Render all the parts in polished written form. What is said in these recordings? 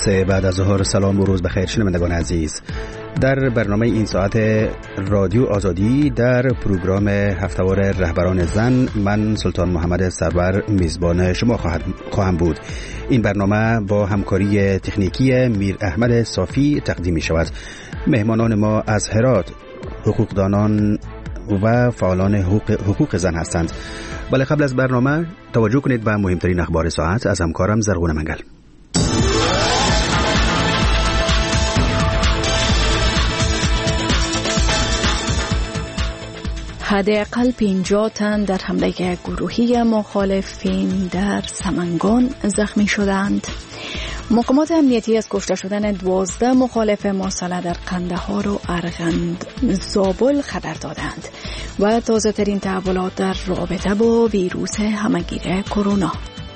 جلسه بعد از ظهر. سلام و روز بخیر شنوندگان عزیز. در برنامه این ساعت رادیو آزادی در پروگرام هفته‌وار رهبران زن، من سلطان محمد سرور میزبان شما خواهم بود. این برنامه با همکاری تکنیکی میر احمد صافی تقدیم می شود. مهمانان ما از هرات حقوقدانان و فعالان حقوق زن هستند. ولی قبل از برنامه توجه کنید به مهمترین اخبار ساعت از همکارم زرغون منگل. حداقل 50 تن در حمله گروهی مخالفین در سمنگان زخمی شدند. مقامات امنیتی از کشته شدن 12 مخالف مسلح در قندهار و ارغند زابل خبر دادند و تازه ترین تحولات در رابطه با ویروس همهگیر کرونا.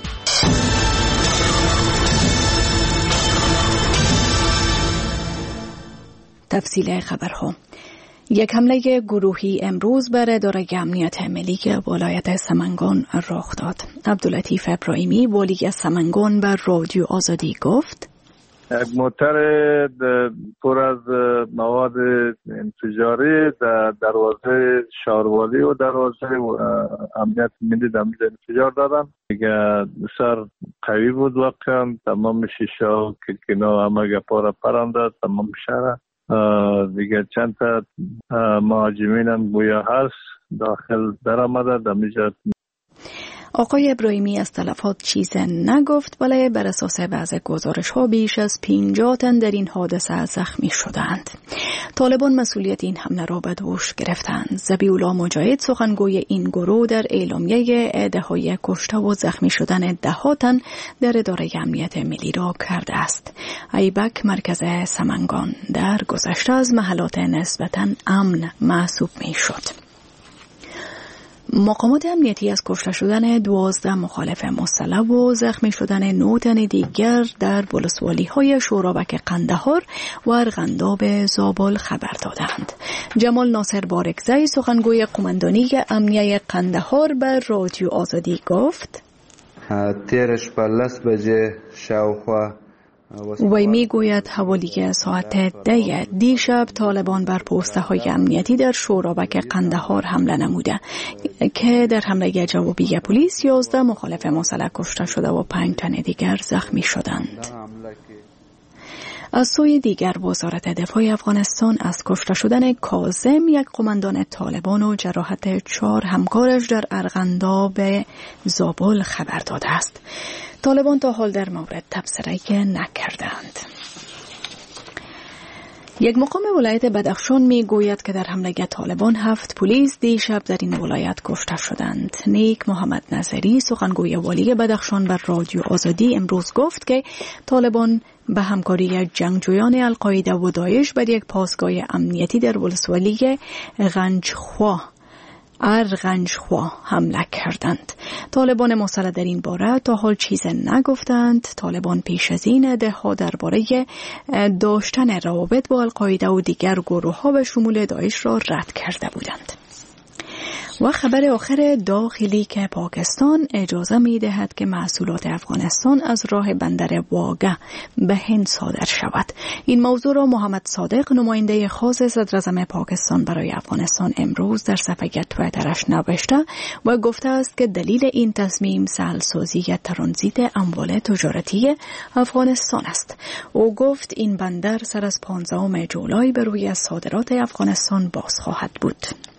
تفصیل خبرها. یک حمله گروهی امروز بر اداره امنیت ملی ولایت سمنگان رخ داد. عبداللطیف ابراهیمی والی سمنگان بر رادیو آزادی گفت: یک موتر پر از مواد انفجاری در دروازه شهروالی و دروازه امنیت ملی در انفجار دادن. دیگه بسیار قوی بود واقعا. تمام شیشه و کلکینا همه گپا را پرانده، تمام شهر. دیگه چند تا مهاجمین هم گویا هست داخل در آمده دمیجات. آقای ابراهیمی از تلفات چیز نگفت، ولی بر اساس بعض گزارش ها بیش از 50 تن در این حادثه زخمی شدند. طالبان مسئولیت این حمله را به دوش گرفتند. ذبیح‌الله مجاهد سخنگوی این گروه در اعلامیه اعدادهای کشته و زخمی شدن 10 تن در اداره امنیت ملی را کرده است. ایبک مرکز سمنگان در گذشته از محلات نسبتاً امن محسوب می شد. مقامات امنیتی از کشته شدن 12 مخالف مسلح و زخمی شدن 9 تن دیگر در ولسوالی‌های شورابک قندهار و ارغنداب زابل خبر دادند. جمال ناصر بارکزی سخنگوی قماندانی امنیه قندهار بر رادیو آزادی گفت: تیرش پلس بجه شاوخوا وی می گوید حوالی ساعت 10 دیشب طالبان بر پوسته های امنیتی در شورابک قندهار حمله نموده که در حمله جوابی پلیس 11 مخالف مسلح کشته شده و 5 تن دیگر زخمی شدند. از سوی دیگر وزارت دفاع افغانستان از کشته شدن کاظم، یک قماندان طالبان و جراحت 4 همکارش در ارغنداب زابل خبر داده است. طالبان تا حال در مورد تبصره نکردند. یک مقام ولایت بدخشان می گوید که در حمله طالبان 7 پلیس دیشب در این ولایت کشته شدند. نیک محمد نظری سخنگوی والی بدخشان بر رادیو آزادی امروز گفت که طالبان به همکاری جنگجویان القاعده و داعش بر یک پاسگاه امنیتی در ولسوالی ارغنجخوا حمله کردند. طالبان مسلح در این باره تا حال چیز نگفتند. طالبان پیش از این ادعا درباره داشتن روابط با القاعده و دیگر گروه‌ها به شمول داعش را رد کرده بودند. و خبر آخر داخلی که پاکستان اجازه می دهد که محصولات افغانستان از راه بندر واگه به هند صادر شود. این موضوع را محمد صادق نماینده خاص صدراعظم پاکستان برای افغانستان امروز در صفحه توییترش نوشته و گفته است که دلیل این تصمیم سهل‌سازی ترانزیت اموال تجارتی افغانستان است. او گفت این بندر سر از 15 جولای به روی صادرات افغانستان باز خواهد بود.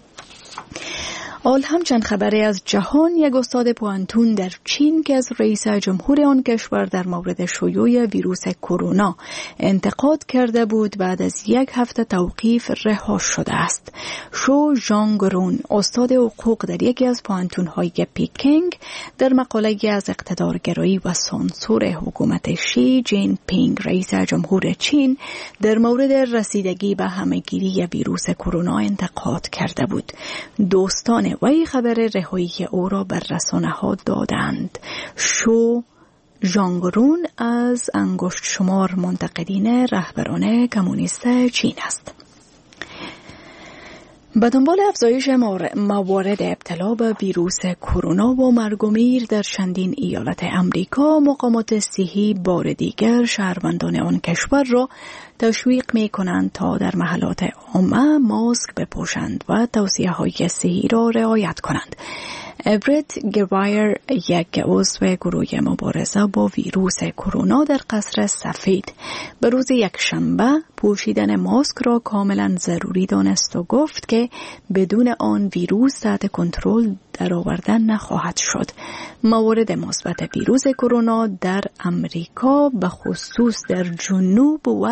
همچنین خبری از جهان. یک استاد پوانتون در چین که از رئیس جمهور آن کشور در مورد شیوع ویروس کرونا انتقاد کرده بود بعد از 1 هفته توقیف رها شده است. شو ژانگرون استاد حقوق در یکی از پوانتون‌های پیکنگ در مقاله از اقتدارگرایی و سانسور حکومت شی جین پینگ رئیس جمهور چین در مورد رسیدگی به همهگیری ویروس کرونا انتقاد کرده بود. دوستان وی خبر رهایی او را بر رسانه‌ها دادند. شو ژانگرون از انگشت شمار منتقدین رهبران کمونیست چین است. به دنبال افزایش موارد ابتلا به ویروس کرونا و مرگ و میر در چندین ایالت امریکا، مقامات صحی بار دیگر شهروندان آن کشور را تشویق می کنند تا در محلات عامه ماسک بپوشند و توصیه‌های صحی را رعایت کنند. برت گوایر، یک عضو گروه مبارزه با ویروس کرونا در قصر سفید، به روز یکشنبه پوشیدن ماسک را کاملا ضروری دانست و گفت که بدون آن ویروس تحت کنترل درآوردن نخواهد شد. موارد مثبت ویروس کرونا در امریکا به خصوص در جنوب و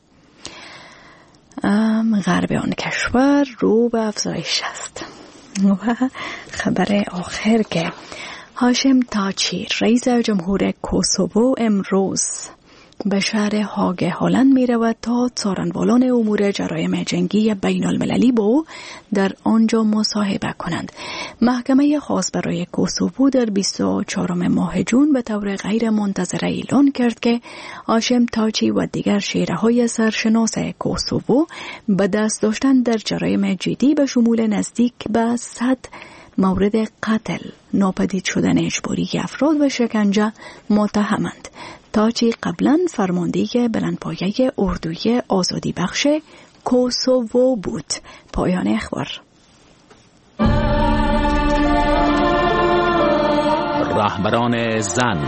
غرب آن کشور رو به افزایش است. و خبر آخر که هاشم تاچی، رئیس جمهور کوسوو، امروز به شهر هاگ هلند می رود تا څارنوالان امور جرایم جنگی بین المللی با او در آنجا مصاحبه کنند. محکمه خاص برای کوسوو در 24 ماه جون به طور غیر منتظره اعلان کرد که هاشم تاچی و دیگر شیره‌های سرشناس کوسوو به دست داشتن در جرایم جدی به شمول نزدیک به 100 مورد قتل، ناپدید شدن اجباری افراد و شکنجه متهمند. تاچی قبلا فرمانده بلندپایه اردوی آزادی بخش کوسوو بود. پایان اخبار. رهبران زن.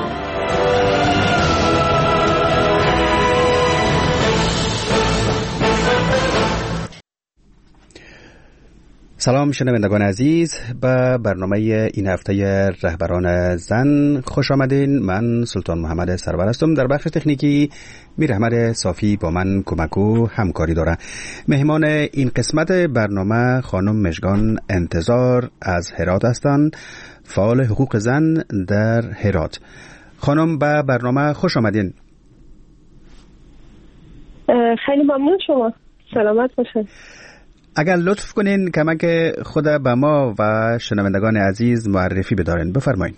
سلام شنوندگان عزیز، به برنامه این هفته رهبران زن خوش آمدین. من سلطان محمد سرور هستم. در بخش تکنیکی میر احمد صافی با من کمک و همکاری داره. مهمان این قسمت برنامه خانم مژگان انتظار از هرات هستند، فعال حقوق زن در هرات. خانم به برنامه خوش آمدین. خیلی ممنون، شما سلامت باشید. اگر لطف کنین کمک خود به ما و شنوندگان عزیز معرفی بدارین، بفرمایید.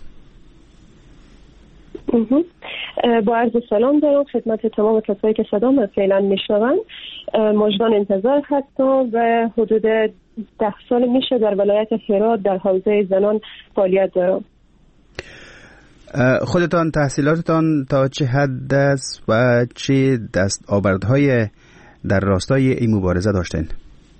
با عرض سلام دارم خدمت تمام کسایی که صدام فعلا میشنون. مژگان انتظار هستم و حدود 10 سال میشه در ولایت هرات در حوزه زنان فعالیت دارم. خودتان تحصیلاتتان تا چه حد است و چه دستاوردهای در راستای این مبارزه داشتین؟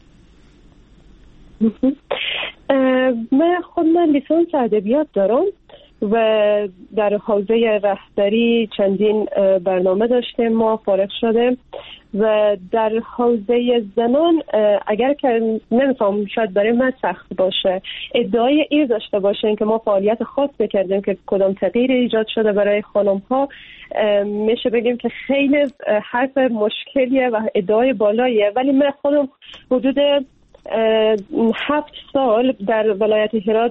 من خودم لیسانس ادبیات دارم و در حوزه رهبری چندین برنامه داشتیم، ما فارغ شده و در حوزه زنان اگر که نمیفهم شاید برای من سخت باشه ادعای ایر داشته باشین که ما فعالیت خاص بکردیم که کدام تغییر ایجاد شده برای خانم ها، میشه بگیم که خیلی حرف مشکلیه و ادعای بالاییه، ولی من خودم حدود 7 سال در ولایت هرات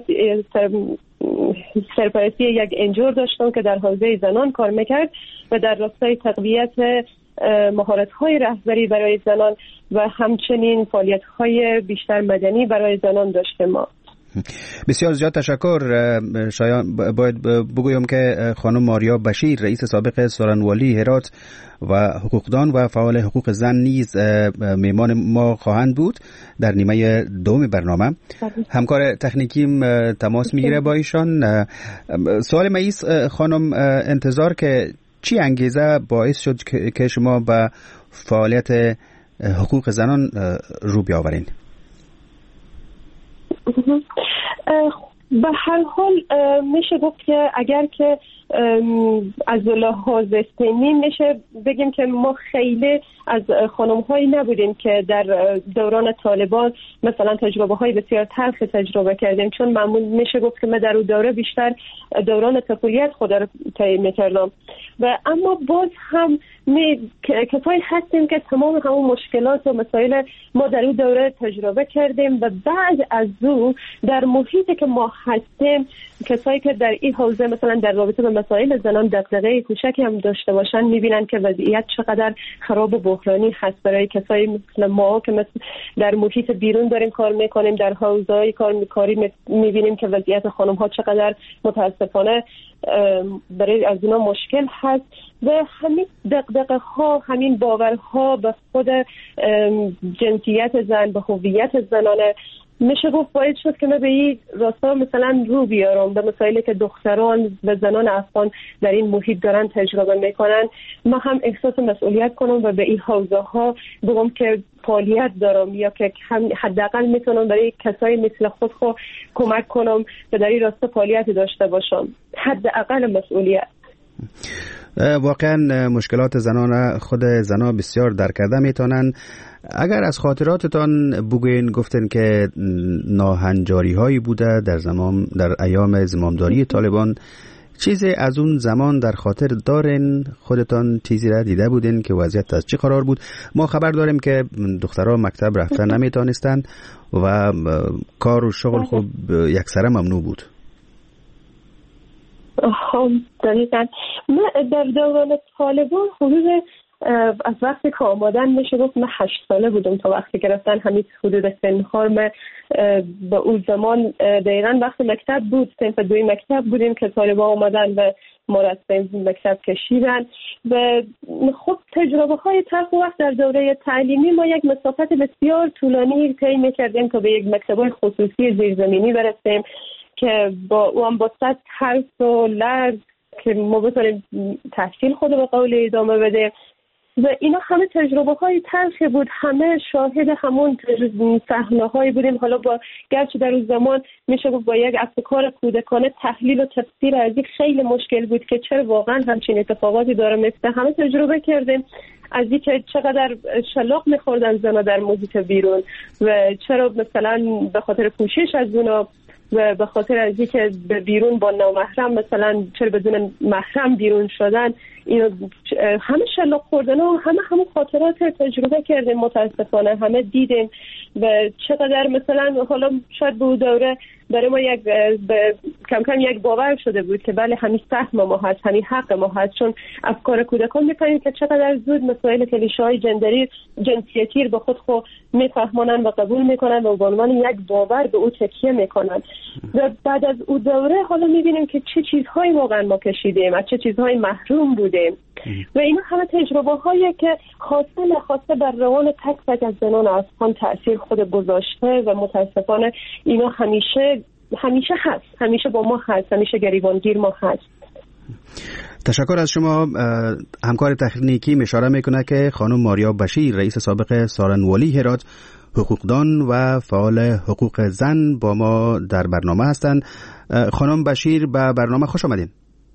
سرپرستی یک انجور داشتم که در حوزه زنان کار میکرد و در راستای تقویت مهارت‌های رهبری برای زنان و همچنین فعالیت‌های بیشتر مدنی برای زنان داشتیم ما. بسیار زیاد تشکر. شایان باید بگویم که خانم ماریا بشیر، رئیس سابق څارنوالی هرات و حقوقدان و فعال حقوق زن نیز میهمان ما خواهند بود در نیمه دوم برنامه. همکار تکنیکیم تماس میگیره با ایشان. سوال ماییس خانم انتظار که چی انگیزه باعث شد که شما به فعالیت حقوق زنان رو بیاورین؟ به هر حال میشه گفت که اگر که از لحاظ سنی میشه بگیم که ما خیلی از خانم هایی نبودیم که در دوران طالبان مثلا تجربه های بسیار تلخ تجربه کردیم، چون معمول میشه گفت که من در اون دوره بیشتر دوران طفولیت خود را طی میکردم و اما باز هم کسایی هستیم که تمام همون مشکلات و مسائل ما در اون دوره تجربه کردیم و بعد از اون در محیطی که ما هستیم کسایی که در این حوزه مثلا در رابطه با مسائل زنان دغدغه کوچکی هم داشته باشن میبینن که وضعیت چقدر خراب و بحرانی هست برای کسایی مثل ما که مثل در محیط بیرون داریم کار میکنیم، در حوزه‌های کاری میبینیم که وضعیت خانم ها چقدر متاسفانه برای از اینا مشکل هست و همین دغدغه ها، همین باورها به خود جنسیت زن، به هویت زنانه میشه گفت باید شد که من به این راستا مثلا رو بیارم به مسائلی که دختران و زنان افغان در این محیط دارن تجربه میکنن، ما هم احساس مسئولیت کنم و به این حوزه ها بگم که فعالیت دارم یا که حداقل میتونم برای کسایی مثل خود کمک کنم و در این راستا فعالیت داشته باشم، حداقل مسئولیت. واقعا مشکلات زنان خود زنا بسیار در کرده میتونن. اگر از خاطراتتان بگوین، گفتن که ناهنجاری هایی بوده در ایام زمامداری طالبان، چیزی از اون زمان در خاطر دارین؟ خودتان چیزی را دیده بودین که وضعیت از چه قرار بود؟ ما خبر داریم که دخترها مکتب رفتن نمیتونستن و کار و شغل خوب یکسره ممنوع بود. دقیقاً من در دوران طالبان حدود از وقتی که آمدن میشه گفت من 8 ساله بودم تا وقتی که رفتن، همین حدود سن‌ها من به اون زمان دقیقاً وقت مکتب بود، صنف 2 مکتب بودیم که طالبان آمدن و ما را از صنف مکتب کشیدن و خب تجربه های تلخ وقت در دوره تعلیمی ما یک مسافت بسیار طولانی طی می‌کردیم تا به یک مکتب خصوصی زیرزمینی برسیم که با صد حرف و لرز که ما بتونیم تحصیل خود به قول ادامه بده و اینا همه تجربه های تلخی بود، همه شاهد همون صحنه هایی بودیم. حالا با گرچه در اون زمان میشه با یک افکار کودکانه تحلیل و تفسیر از این خیلی مشکل بود که چرا واقعا همچین اتفاقاتی داره میفته. همه تجربه کردیم از اینکه چقدر شلاق میخوردن زنا در محیط بیرون و چرا مثلا به خاطر پوشش از اونا و به خاطر از اینکه به بیرون با نامحرم مثلا چرا بدون محرم بیرون شدن، اینو همه شلاق خوردن و همه خاطرات تجربه کردیم، متاسفانه همه دیدیم و چقدر مثلا حالا شاید به اون دوره برای ما کم کم یک باور شده بود که بله همین سهم ما هست، همین حق ما هست، چون افکار کودکان می‌فهمیم که چقدر زود مسائل کلیشه‌های جنسیتی به خود میفهمونن و قبول میکنن و به عنوان یک باور به او تکیه میکنن و بعد از اون دوره حالا میبینیم که چه چیزهایی واقعا ما کشیدیم، از چه چیزهایی محروم بودیم و اینا همه تجربه هایی که خواسته نخواسته بر روان تک تک از زنان افغان تأثیر خود گذاشته و متاسفانه اینا همیشه هست، همیشه با ما هست، همیشه گریبانگیر ما هست. تشکر از شما. همکار تکنیکی اشاره میکنه که خانم ماریا بشیر، رئیس سابق سارنوالی هرات، حقوقدان و فعال حقوق زن با ما در برنامه هستند. خانم بشیر به برنامه خوش آمدین.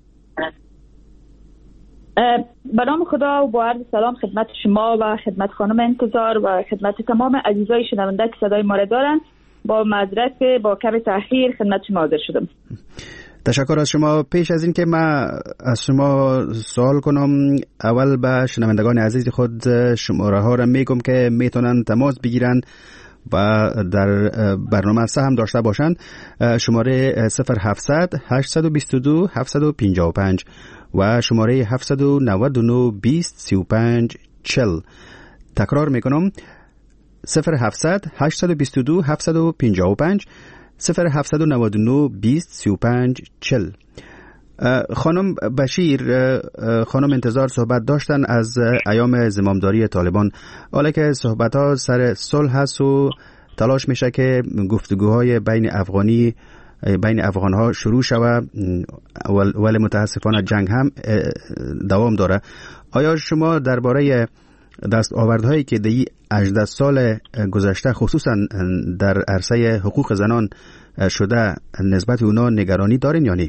به نام خدا و با عرض سلام خدمت شما و خدمت خانم انتظار و خدمت تمام عزیزای شنونده که صدای ما را دارند. با معذرت با کم تأخیر خدمت شما حاضر شدم. تشکر از شما. پیش از این که من از شما سوال کنم، اول به شنوندگان عزیز خود شماره ها را میگم که میتونن تماس بگیرن و در برنامه سهم داشته باشند. شماره 0700 822 755 و شماره 799 20 35 40. تکرار میکنم 0700 822 755 0799 20 35 40. خانم بشیر، خانم انتظار صحبت داشتن از ایام زمامداری طالبان. حالا که صحبت ها سر صلح هست و تلاش میشه که گفتگوهای بین افغان ها شروع شود، ولی متاسفانه جنگ هم دوام داره. آیا شما درباره دستاوردهایی که دی 18 سال گذشته خصوصا در عرصه حقوق زنان شده نسبت اونا نگرانی دارین یا نه؟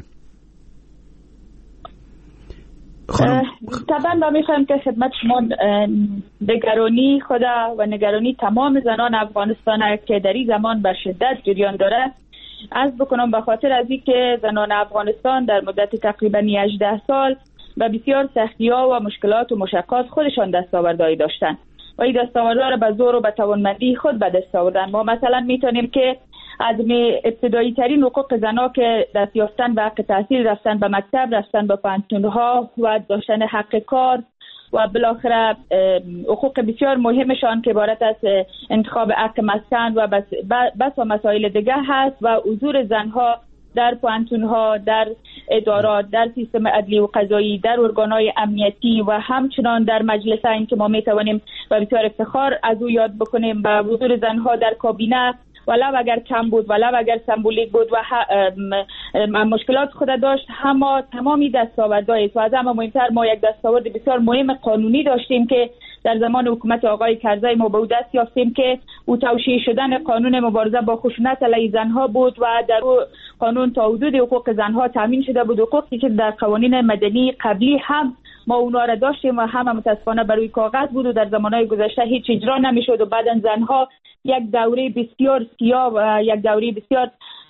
طبعا ما میخوایم که خدمت شما نگرانی خدا و نگرانی تمام زنان افغانستان که در این زمان به شدت جریان داره عرض بکنم، به خاطر از این که زنان افغانستان در مدت تقریبا 18 سال و بسیار سختی‌ها و مشکلات و مشقات خودشان دستاوردهایی داشتن و این دستاوردها را به زور و به توانمندی خود به دست آوردن. ما مثلا میتونیم که از ابتدایی ترین حقوق زنها که دست یافتن به حق تحصیل، رفتن به مکتب، رفتن به پانتونها و داشتن حق کار و بالاخره حقوق بسیار مهمشان که عبارت از انتخاب حق مسکن و بس و مسائل دیگه هست و حضور زنها در پانتونها، در ادارات، در سیستم عدلی و قضایی، در ارگانهای امنیتی و همچنان در مجلسین که ما میتوانیم و بسیار افتخار از او یاد بکنیم و حضور زنها در کابینه ولو اگر کم بود، ولو اگر سمبولیک بود و مشکلات خود داشت، تمامی دستاوردهای و از همه مهمتر ما یک دستاورد بسیار مهم قانونی داشتیم که در زمان حکومت آقای کرزی ما به او دست یافتیم که او توشیح شدن قانون مبارزه با خشونت علیه زنها بود و در او قانون تا حدود حقوق زنها تامین شده بود، حقوقی که در قوانین مدنی قبلی هم ما اونا را داشتیم و هم متاسفانه بر روی کاغذ بود و در زمانهای گذشته هیچ اجرا نمیشد و بعداً زنها یک دوره بسیار سیاه و یک دوره بسیار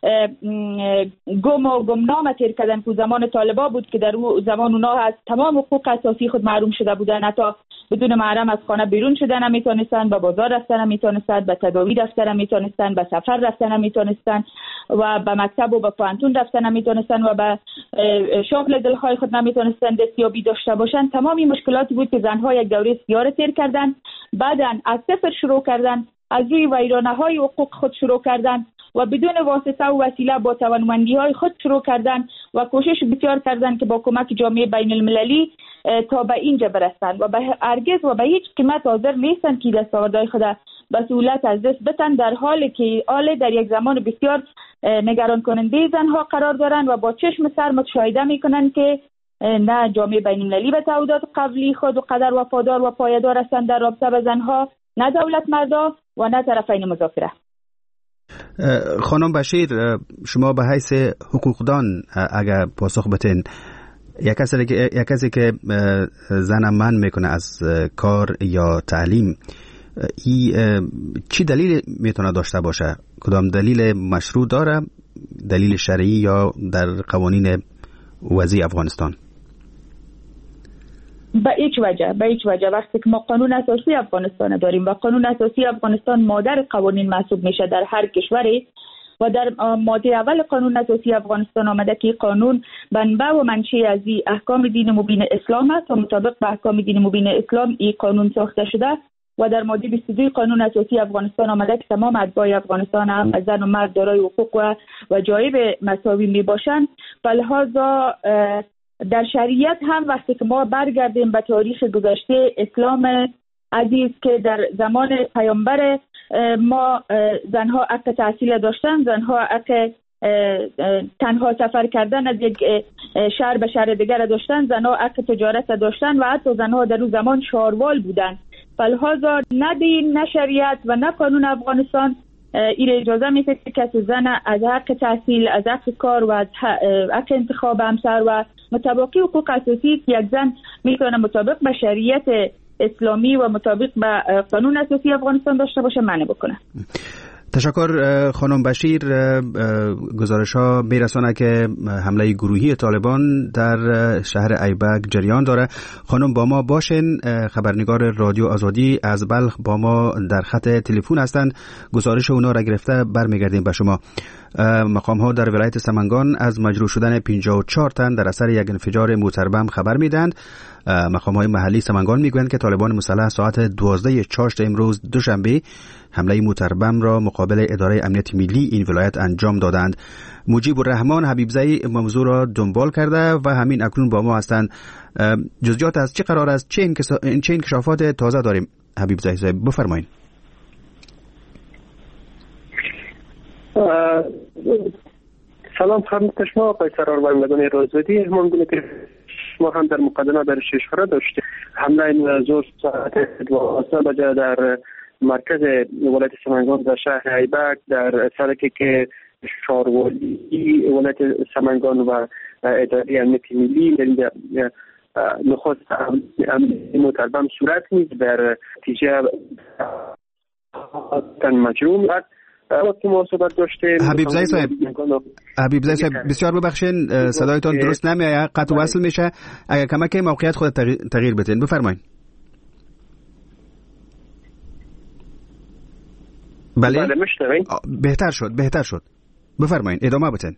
گم و گمنام تیر کردن که زمان طالبا بود که در اون زمان اونا از تمام حقوق اساسی خود محروم شده بودن، حتی بدون محرم از خانه بیرون شدن نمیتونستن، به بازار رفتن نمیتونستن، به تداوی رفتن نمیتونستن، به سفر رفتن نمیتونستن و به مکتب و به پانتون رفتن نمیتونستن و به شغل دلهای خود نمیتونستن دستیابی داشته باشن. تمامی مشکلاتی بود که زنها یک دوره سیاه تیر کردن، بعداً از صفر شروع کردن، از روی ویرانه‌های حقوق خود شروع کردن و بدون واسطه و وسیله با توانمندی‌های خود شروع کردن و کوشش بسیار کردن که با کمک جامعه بین المللی تا به اینجا برسن و به هرگز و به هیچ قیمت حاضر نیستن که دستاوردهای خود به سهولت از دست بدن، در حالی که در یک زمان بسیار نگران کننده زنها قرار دارن و با چشم سر مشاهده میکنن که نه جامعه بین المللی به تعهدات قبلی خود و قدر وفادار و پایدار هستند در رابطه با زنها، نه دولت مردا و نه طرفین مذاکره. خانم بشیر، شما به حیث حقوقدان اگر پاسخ بتین، یک کسی که زن منع میکنه از کار یا تعلیم، چی دلیل میتونه داشته باشه؟ کدام دلیل مشروع داره؟ دلیل شرعی یا در قوانین وضعی افغانستان؟ به هیچ وجه وقتی که ما قانون اساسی افغانستان داریم و قانون اساسی افغانستان مادر قوانین محسوب میشه در هر کشوری و در ماده اول قانون اساسی افغانستان آمده که قانون منبع و منشأ از احکام دین مبین اسلام است و مطابق به احکام دین مبین اسلام این قانون ساخته شده و در ماده 22 قانون اساسی افغانستان آمده که تمام اتباع افغانستان هم زن و مرد دارای حقوق و جایب مساوی می باشند. فلذا در شریعت هم وقتی که ما برگردیم به تاریخ گذشته اسلام عزیز که در زمان پیامبر ما زنها حق تحصیل داشتن، زنها حق تنها سفر کردن از یک شهر به شهر دیگر داشتن، زنها حق تجارت داشتن و حتی زنها در اون زمان شاروال بودن. فلذا نه دین، نه شریعت و نه قانون افغانستان این اجازه میده که کسی زن از حق تحصیل، از حق کار و از حق انتخاب همسر و مطابقی حقوق اساسی که یک زن میتونه مطابق به شریعت اسلامی و مطابق به قانون اساسی افغانستان داشته باشه منع بکنه. تشکر خانم بشیر. گزارش ها میرسانه که حمله گروهی طالبان در شهر ایبک جریان داره. خانم با ما باشین، خبرنگار رادیو آزادی از بلخ با ما در خط تلفن هستند. گزارش اونا را گرفته برمیگردیم به شما. مقام ها در ولایت سمنگان از مجروح شدن 54 تن در اثر یک انفجار موتربم خبر میدند. مقام های محلی سمنگان میگویند که طالبان مسلح ساعت 12 چاشت امروز دوشنبه حمله موتربم را مقابل اداره امنیت ملی این ولایت انجام دادند. مجیب الرحمن حبیبزی موضوع را دنبال کرده و همین اکنون با ما هستند. جزئیات از چه قرار است؟ چه انکشافات تازه داریم؟ حبیبزی صاحب بفرمایید. سلام خدمت شما آقای سرورمندگان رازودی. همانگونه که شما هم در مقدمه در کشور داشتید، حمله ظهر ساعت 12 بجه در مرکز ولایت سمنگان در شهر ایبک در سرکی که شاروالی ولایت سمنگان و اداره امنیت ملی نخست متربم صورت نیست در نتیجه تن مجروم است. وقتی مناسبت داشته حبیبزی صاحب بسیار ببخشین صدایتان درست نمیاد، قطع و وصل میشه. اگر کمک موقعیت خود تغییر بدین بفرمایید. بله میشنوین؟ بهتر شد بفرمایید، ادامه بدین.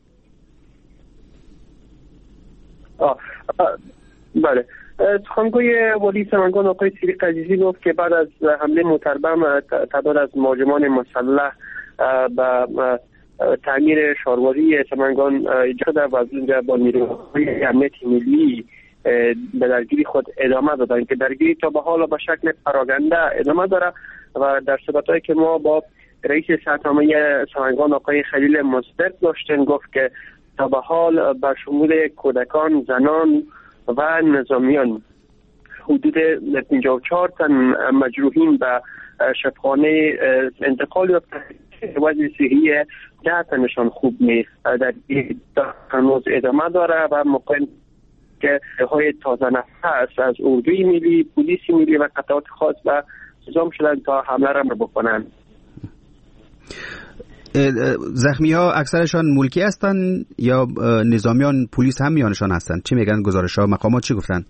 بله، سخنگوی والی سمنگان آقای صدیق عزیزی گفت که بعد از حمله متربم تعداد از مهاجمان مسلح به تعمیر شارواری سمنگان ایجاد شده و از اونجا با نیروهای امنیت ملی به درگیری خود ادامه دادن که درگیری تا به حال به شکل پراگنده ادامه داره و در صحبت‌هایی که ما با رئیس سازمان سمنگان آقای خلیل مصدق داشتیم گفت که تا به حال به شمول کودکان، زنان و نظامیان حدود 54 تن مجروحین به شفاخانه انتقال یافته، وضع صحی 10 تنشان خوب نیست. در هنوز ادامه داره و ممکن که های تازه نفس از اردوی ملی، پلیس ملی و قطعات خاص و نظام شدن تا حمله را بکنند. زخمی ها اکثرشان ملکی هستند یا نظامیان پلیس هم میانشان هستند؟ چی میگن گزارش ها؟ مقامات چی گفتن؟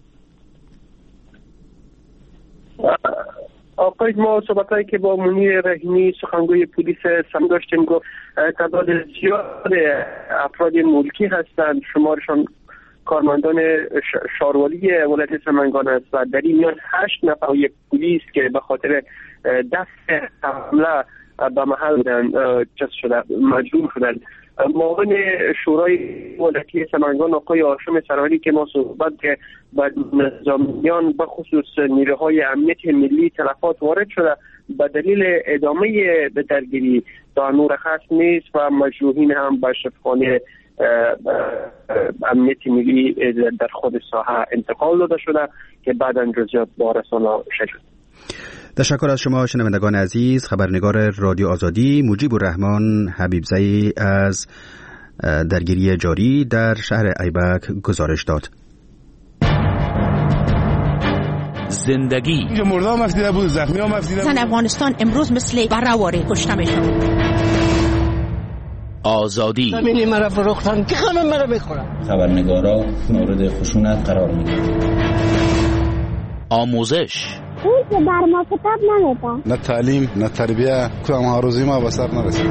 آقای ما صحبتایی که با منیر رحیمی سخنگوی پلیس سم داشتیم گفت تعداد زیاد افراد ملکی هستند، شمارشان کارمندان شاروالی ولایت سمنگان است و در این میان 8 نفر پلیس که به خاطر دفع حمله به محل مجروح شدن. معاون شورای ولایتی سمنگان آقای هاشم سرحالی که ما صحبت که با نظامیان به خصوص نیروهای امنیت ملی تلفات وارد شده به دلیل ادامه به درگیری تا نور خاص نیست و مجروحین هم به شفاخانه امنیت ملی در خود ساحه انتقال داده شده که بعداً جزئیات با رسانه شد. تشکر از شما شنوندگان عزیز. خبرنگار رادیو آزادی مجیب الرحمن حبیبزئی از درگیری جاری در شهر ایبک گزارش داد. زندگی مردم مفیده بود، زخمی ها مفیده بود. زن افغانستان امروز مثل برهواره کشته میشن. آزادی زمینی مرا فروختن که خانم مرا بخورن. خبرنگارا مورد خشونت قرار میگیرن. آموزش اون که بر ما کتاب نمیدن، نه تعلیم نه تربیه، کدام هاروزی ما به سر نرسید.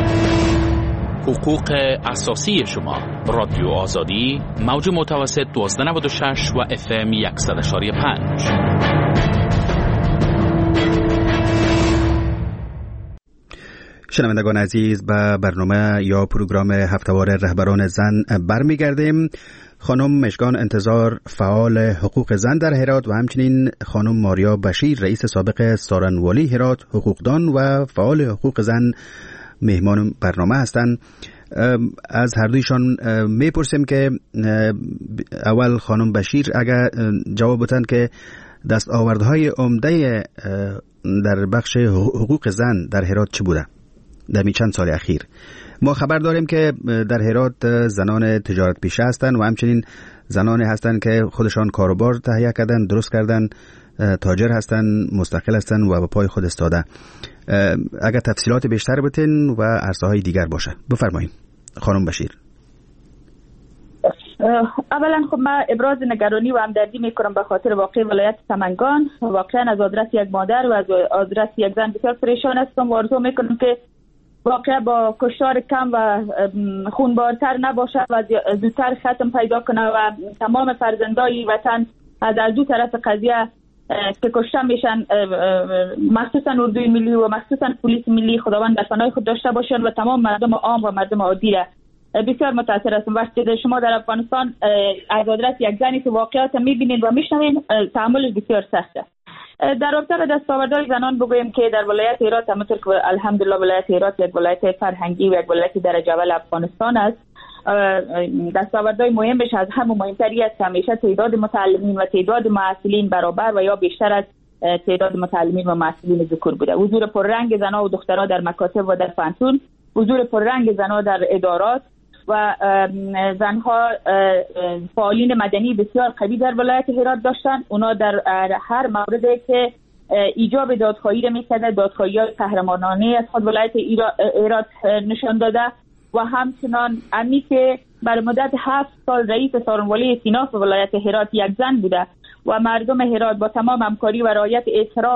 حقوق اساسی شما. رادیو آزادی موج متوسط 1296 و FM 100.5. شنوندگان عزیز، به برنامه یا پروگرام هفتهوار رهبران زن برمیگردیم. خانم مشگان انتظار فعال حقوق زن در هرات و همچنین خانم ماریا بشیر رئیس سابق سارنوالی هرات حقوقدان و فعال حقوق زن مهمان برنامه هستند. از هر دویشان میپرسیم که اول خانم بشیر اگر جواب بدن که دستاوردهای عمده در بخش حقوق زن در هرات چه بوده در این چند سال اخیر. ما خبر داریم که در هرات زنان تجارت پیشه هستند و همچنین زنانی هستند که خودشان کاروبار تهیه کردن، درست کردن، تاجر هستند، مستقل هستند و به پای خود استاده. اگر تفصیلات بیشتر بتین و عرصه های دیگر باشه بفرمایید خانم بشیر. اولا خب من ابراز نگرانی و همدردی میکنم به خاطر واقع ولایت سمنگان. واقعا از آدرس یک مادر و از آدرس یک زن بسیار پریشان هستم و آرزو میکنم که واقعا با کشتار کم و خونبارتر نباشه و زودتر ختم پیدا کنه و تمام فرزندای وطن از دو طرف قضیه که کشته میشن، مخصوصا اردوی ملی و مخصوصا پلیس ملی، خداوند در پناه خود داشته باشن و تمام مردم عام و مردم عادی را. بسیار متأثر هستم وقتی شما در افغانستان از آدرس یک زنی که واقعیت میبینید و میشنوید تعاملش بسیار سخته. در رابطه با دستاوردهای زنان بگویم که در ولایت هرات همونطور که الحمدلله ولایت هرات یک ولایت فرهنگی و یک ولایت درجه اول افغانستان است، دستاوردهای مهمش از همه مهمتری است همیشه تعداد متعلمین و تعداد معلمین برابر و یا بیشتر از تعداد متعلمین و معلمین ذکور بوده. حضور پررنگ زنها و دخترها در مکاتب و در فنون، حضور پررنگ زنها در ادارات و زنها فعالین مدنی بسیار قوی در ولایت هرات داشتن. اونا در هر موردی که ایجاب دادخواهی را میکرده، دادخواهی های قهرمانانه از خود ولایت هرات نشان داده و همچنان امی که بر مدت 7 سال رئیس سارنوالی سیناف ولایت هرات یک زن بوده و مردم هرات با تمام همکاری و رعایت احترام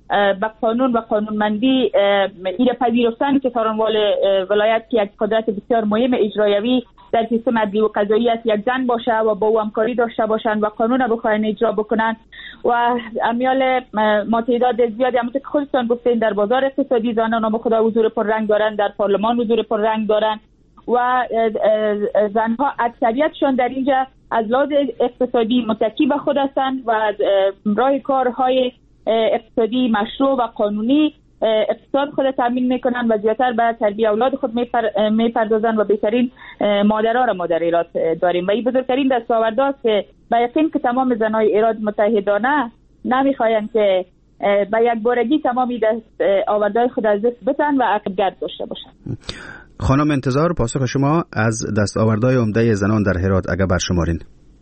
به قانون و قانونمندی این پذیرفتن که سارنوال ولایت که یک قدرت بسیار مهم اجرایوی در سیستم عدلی و قضایی است یک زن باشه و با او همکاری داشته باشند و قانون را بخواهند اجرا بکنند و امیال ما تعداد زیادی همونطور که خودتان گفتین در بازار اقتصادی زنان نام خدا حضور پررنگ دارند، در پارلمان حضور پررنگ دارند و زنها اکثریتشان در اینجا از لحاظ اقتصادی متکی به خود هستند و از راه کارهای اقتصادی مشروع و قانونی اقتصاد خود تامین میکنن و زیادتر به تربیت اولاد خود میپردازن و بهترین مادرها را ما در ایراد داریم و این بزرگترین دستاورداست که به یقین که تمام زنای ایراد متحدانه نمیخواین که به یک بارگی تمامی دستاوردهای خود از دست بدن و عقب‌گرد داشته باشن. خانم انتظار پاسخ شما از دستاوردهای عمده زنان در هرات اگر برشمارین.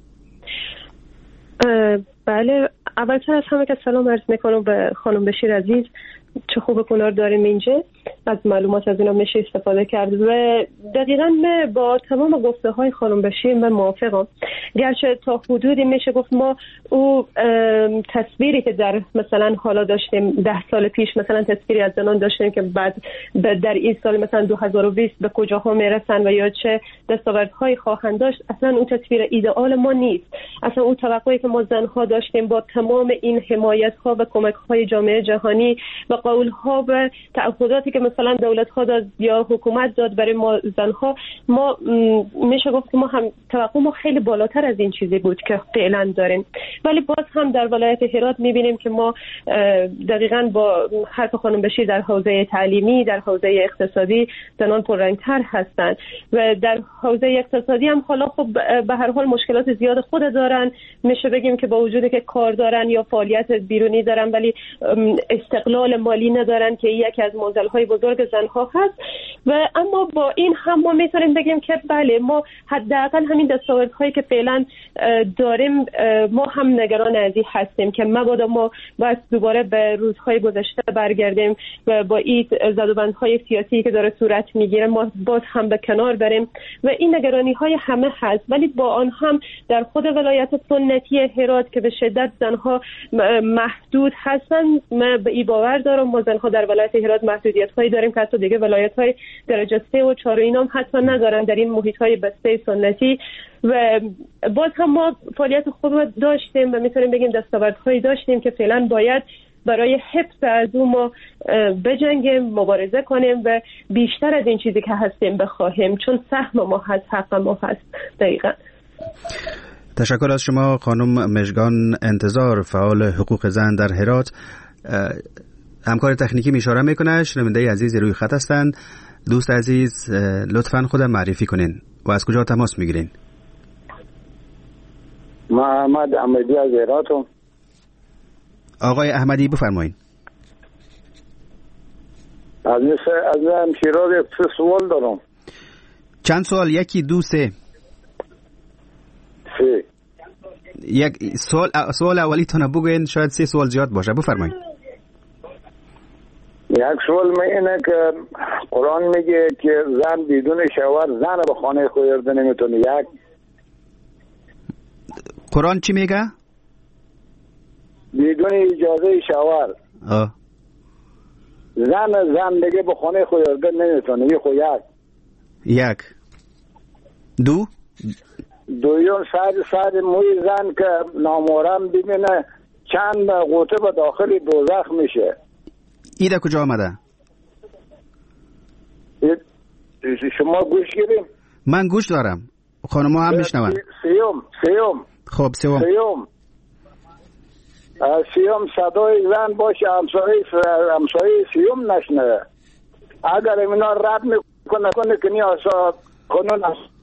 بله، اولتر از همه که سلام عرض میکنم به خانم بشیر عزیز. چه خوب کنار داریم اینجا، از معلومات از اینا میشه استفاده کرد و دقیقاً من با تمام گفته های خانم بشیر من موافقم. گرچه تا حدودی میشه گفت ما او تصویری که در مثلا حالا داشتیم 10 سال پیش مثلا تصویری از زنان داشتیم که بعد در این سال مثلا 2020 به کجاها میرسن و یا چه دستاوردهایی خواهند داشت، اصلا اون تصویر ایدئال ما نیست. اصلا اون توقعی که ما زنها داشتیم با تمام این حمایت ها و کمک های جامعه جهانی و قول ها و تعهداتی که مثلا دولت ها داد یا حکومت داد برای ما زنها، ما میشه گفت که ما هم توقع ما خیلی بالاتر از این چیزی بود که فعلا داریم. ولی باز هم در ولایت هرات میبینیم که ما دقیقاً با حرف خانم بشیر در حوزه تعلیمی، در حوزه اقتصادی زنان پررنگتر هستند و در حوزه اقتصادی هم حالا خب به هر حال مشکلات زیاد خود دارن. میشه بگیم که با وجودی که کار دارن یا فعالیت بیرونی دارن ولی استقلال مالی ندارن که یکی از معضل‌های بزرگ زنها هست. و اما با این هم ما میتونیم بگیم که بله، ما حداقل همین دستاوردهایی که فعلا داریم ما هم نگران از این هستیم که مبادا ما باید دوباره به روزهای گذشته برگردیم و با این زدوبندهای سیاسی که داره صورت میگیره ما باز هم به کنار بریم و این نگرانی های همه هست. ولی با آن هم در خود ولایت سنتی هرات که به شدت زنها محدود هستن، من به این باور دارم ما زنها در ولایت هرات محدودیت هایی داریم که حتی دیگه ولایت های درجه 3 و 4 اینام حتی ندارن در این محیط های بسته سنتی. و باز هم ما فعالیت خوب داشتیم و میتونیم بگیم دستاوردهایی داشتیم که فعلا باید برای حفظ از اون ما بجنگیم، مبارزه کنیم و بیشتر از این چیزی که هستیم بخواهیم، چون سهم ما هست، حق ما هست. دقیقا. تشکر از شما خانم مژگان انتظار، فعال حقوق زن در هرات. همکار تکنیکی اشاره میکنه، شنونده عزیز روی خط هستند. دوست عزیز لطفاً خودم معرفی کنین و از کجا تماس میگیرین؟ محمد احمدی از هراتم. آقای احمدی بفرمایین. از همشیراد سوال دارم. چند سوال؟ یکی، دو، سه؟ سه. یک سوال اولیتون بگوین، شاید 3 سوال زیاد باشه. بفرمایین. یک سوال اینه که قرآن میگه که زن بدون شوهر زن به خانه خود نمیتونه. یک قرآن چی میگه؟ بدون اجازه شوهر زن دیگه به خانه خود نمیتونه. یک دویم سر موی زن که نامحرم ببینه چند غوطه به داخل دوزخ میشه. ایده کجا آمده؟ شما گوش گیریم؟ من گوش دارم، خانم ها هم میشنون. سیوم خب سیوم صدای زن باشه، همسایه سیوم نشنه. اگر اینا رد میکنه که نیاز کنون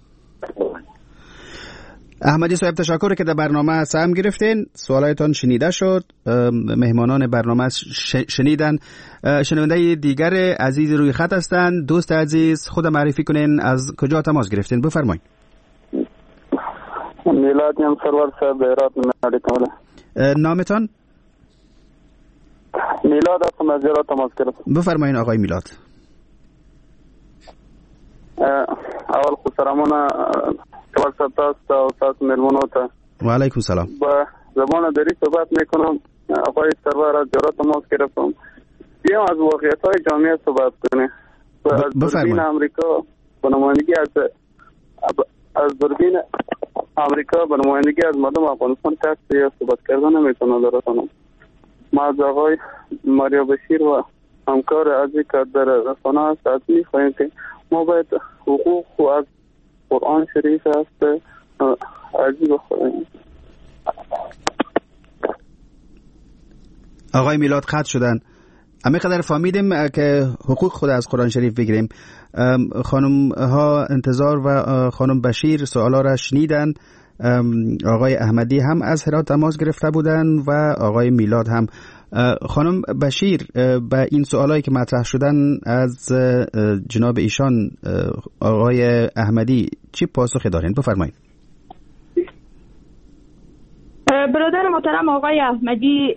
احمدی صاحب تشکر که در برنامه سهم گرفتین. سوالایتان شنیده شد، مهمانان برنامه شنیدن. شنونده دیگر عزیز روی خط هستند. دوست عزیز خود معرفی کنین، از کجا تماس گرفتین؟ بفرمایید. میلاد نیم سرور صاحب هرات میاد. نامتان؟ میلاد هستم از هرات تماس گرفتم. بفرمایید آقای میلاد. اول خود سلامونه واسه تاسو او تاسو ملمونو ته. و علیکم سلام. با زبان دری صحبت میکنم. آقای سرور از جرات تماس گرفتم. بیام از واقعیت‌های جامعه صحبت کنه. از دوربین آمریکا به نمایندگی از دوربین آمریکا به نمایندگی از مردم افغانستان تحت صحبت کردن نمیتونه درستانم. ما از آقای ماریا بشیر و همکار عزیز که در رسانه هست از میخواهیم که ما باید حقوق و از قرآن شریف هست عزیز بخواهیم. آقای میلاد قطع شدن. اما قدر فهمیدیم که حقوق خود از قرآن شریف بگیریم. خانم ها انتظار و خانم بشیر سوالا را شنیدن. آقای احمدی هم از هرات تماس گرفته بودن و آقای میلاد هم. خانم بشیر، به این سوالایی که مطرح شدن از جناب ایشان آقای احمدی چی پاسخی دارین؟ بفرمایید. برادر محترم آقای احمدی،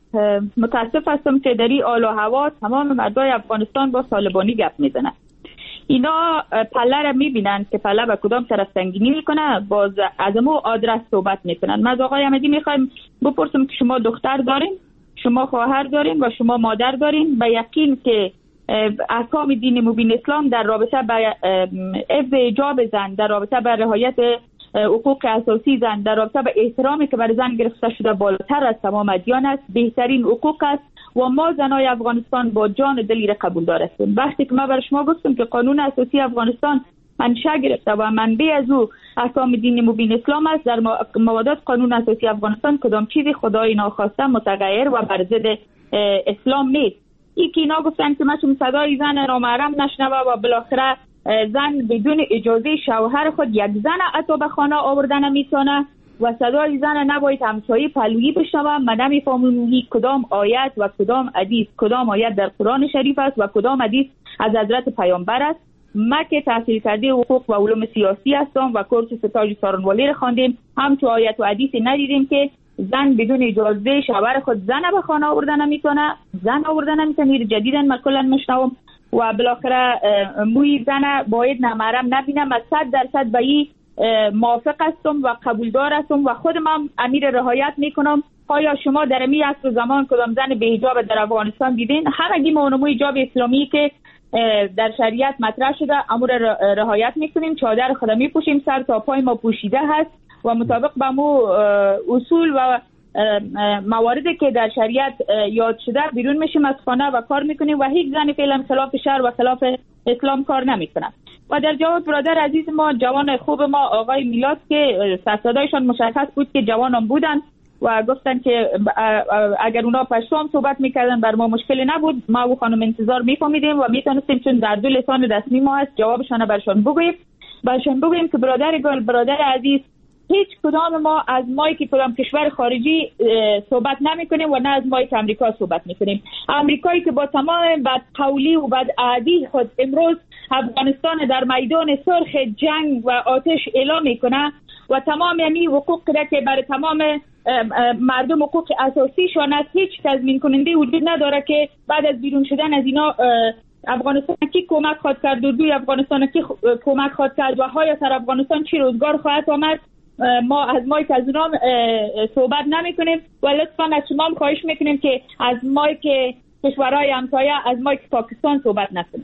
متاسف هستم که در این آل و هوا تمام مردای افغانستان با طالبانی گپ میزنن. اینا پله را میبینن که پله به کدام طرف تنگینی میکنه، باز از امو آدرس صحبت میکنن. من از آقای احمدی میخوایم بپرسم که شما دختر دارین، شما خواهر دارین و شما مادر دارین. به یقین که احکام دین مبین اسلام در رابطه به حفظ حجاب زن، در رابطه به رعایت حقوق اساسی زن، در رابطه به احترامی که بر زن گرفته شده بالاتر از تمام ادیان است، بهترین حقوق است و ما زنای افغانستان با جان دلی را قبول داریم. وقتی که ما بر شما گفتم که قانون اساسی افغانستان منشأ گرفته و منبع از او احکام دین مبین اسلام است، در موادات قانون اساسی افغانستان کدام چیزی خدای ناخواسته متغیر و بر ضد اسلام نیست. این که اینا گفتن که ما چون صدای زن نامحرم نشنوه و بالاخره زن بدون اجازه شوهر خود یک زن حتی به خانه آوردن نمیتونه و صدای زن نباید همسایه پهلویی بشنوه. من نمیفهمم کدام آیت و کدام حدیث، کدام آیت در قرآن شریف است و کدام حدیث از حضرت پیامبر است. ما که تحصیل کرده حقوق و علوم سیاسی هستم و کورس ستاج سارنوالی را خواندیم، هم تو آیت و حدیثی ندیدیم که زن بدون اجازه شوهر خود زن به خانه آوردن نمیتونه، زن آوردن نمیتونه. جدیداً من کلا میشنوم و بالاخره موی زن باید نامحرم نبینم. از 100% به این موافق هستم و قبولدار هستم و خودم هم امیر رعایت میکنم. آیا شما در امی عصر زمان کدام زن به حجاب در افغانستان دیدین؟ همگی ما اونمو حجاب اسلامی که در شریعت مطرح شده امور رعایت میکنیم. چادر خود میپوشیم، سر تا پای ما پوشیده هست و مطابق با مو اصول و مواردی که در شریعت یاد شده بیرون میشیم از خانه و کار میکنیم و هیچ زنی فعلا خلاف شرع و خلاف اسلام کار نمیکنه. و در جواب برادر عزیز ما، جوان خوب ما آقای میلاد که صدایشان مشخص بود که جوانان بودن و گفتن که اگر اونا پشتو هم صحبت میکردن بر ما مشکلی نبود، ما و خانم انتظار میفهمیدیم و میتونستیم چون در دو لسان رسمی ما هست جوابشان برشان بگوییم که برادر عزیز، هیچ کدام ما از مایی که کدام کشور خارجی صحبت نمی کنیم و نه از مایی که امریکا صحبت می کنیم. امریکایی که با تمام بدقولی و بدعهدی خود امروز افغانستان در میدان سرخ جنگ و آتش اعلام می کنه و تمام یعنی حقوق که برای تمام مردم حقوق اساسی شون است، هیچ تضمین کننده وجود نداره که بعد از بیرون شدن از اینا افغانستان کی کمک خواهد کرد و دوی افغانستان کی کمک خواهد کرد و های سر افغانستان چی روزگار خواهد آمد. ما از مایی که از اونام صحبت نمی کنیم و لطفاً از شما هم خواهش میکنیم که از مایی که کشورهای همسایه، از مایی که پاکستان صحبت نکنیم.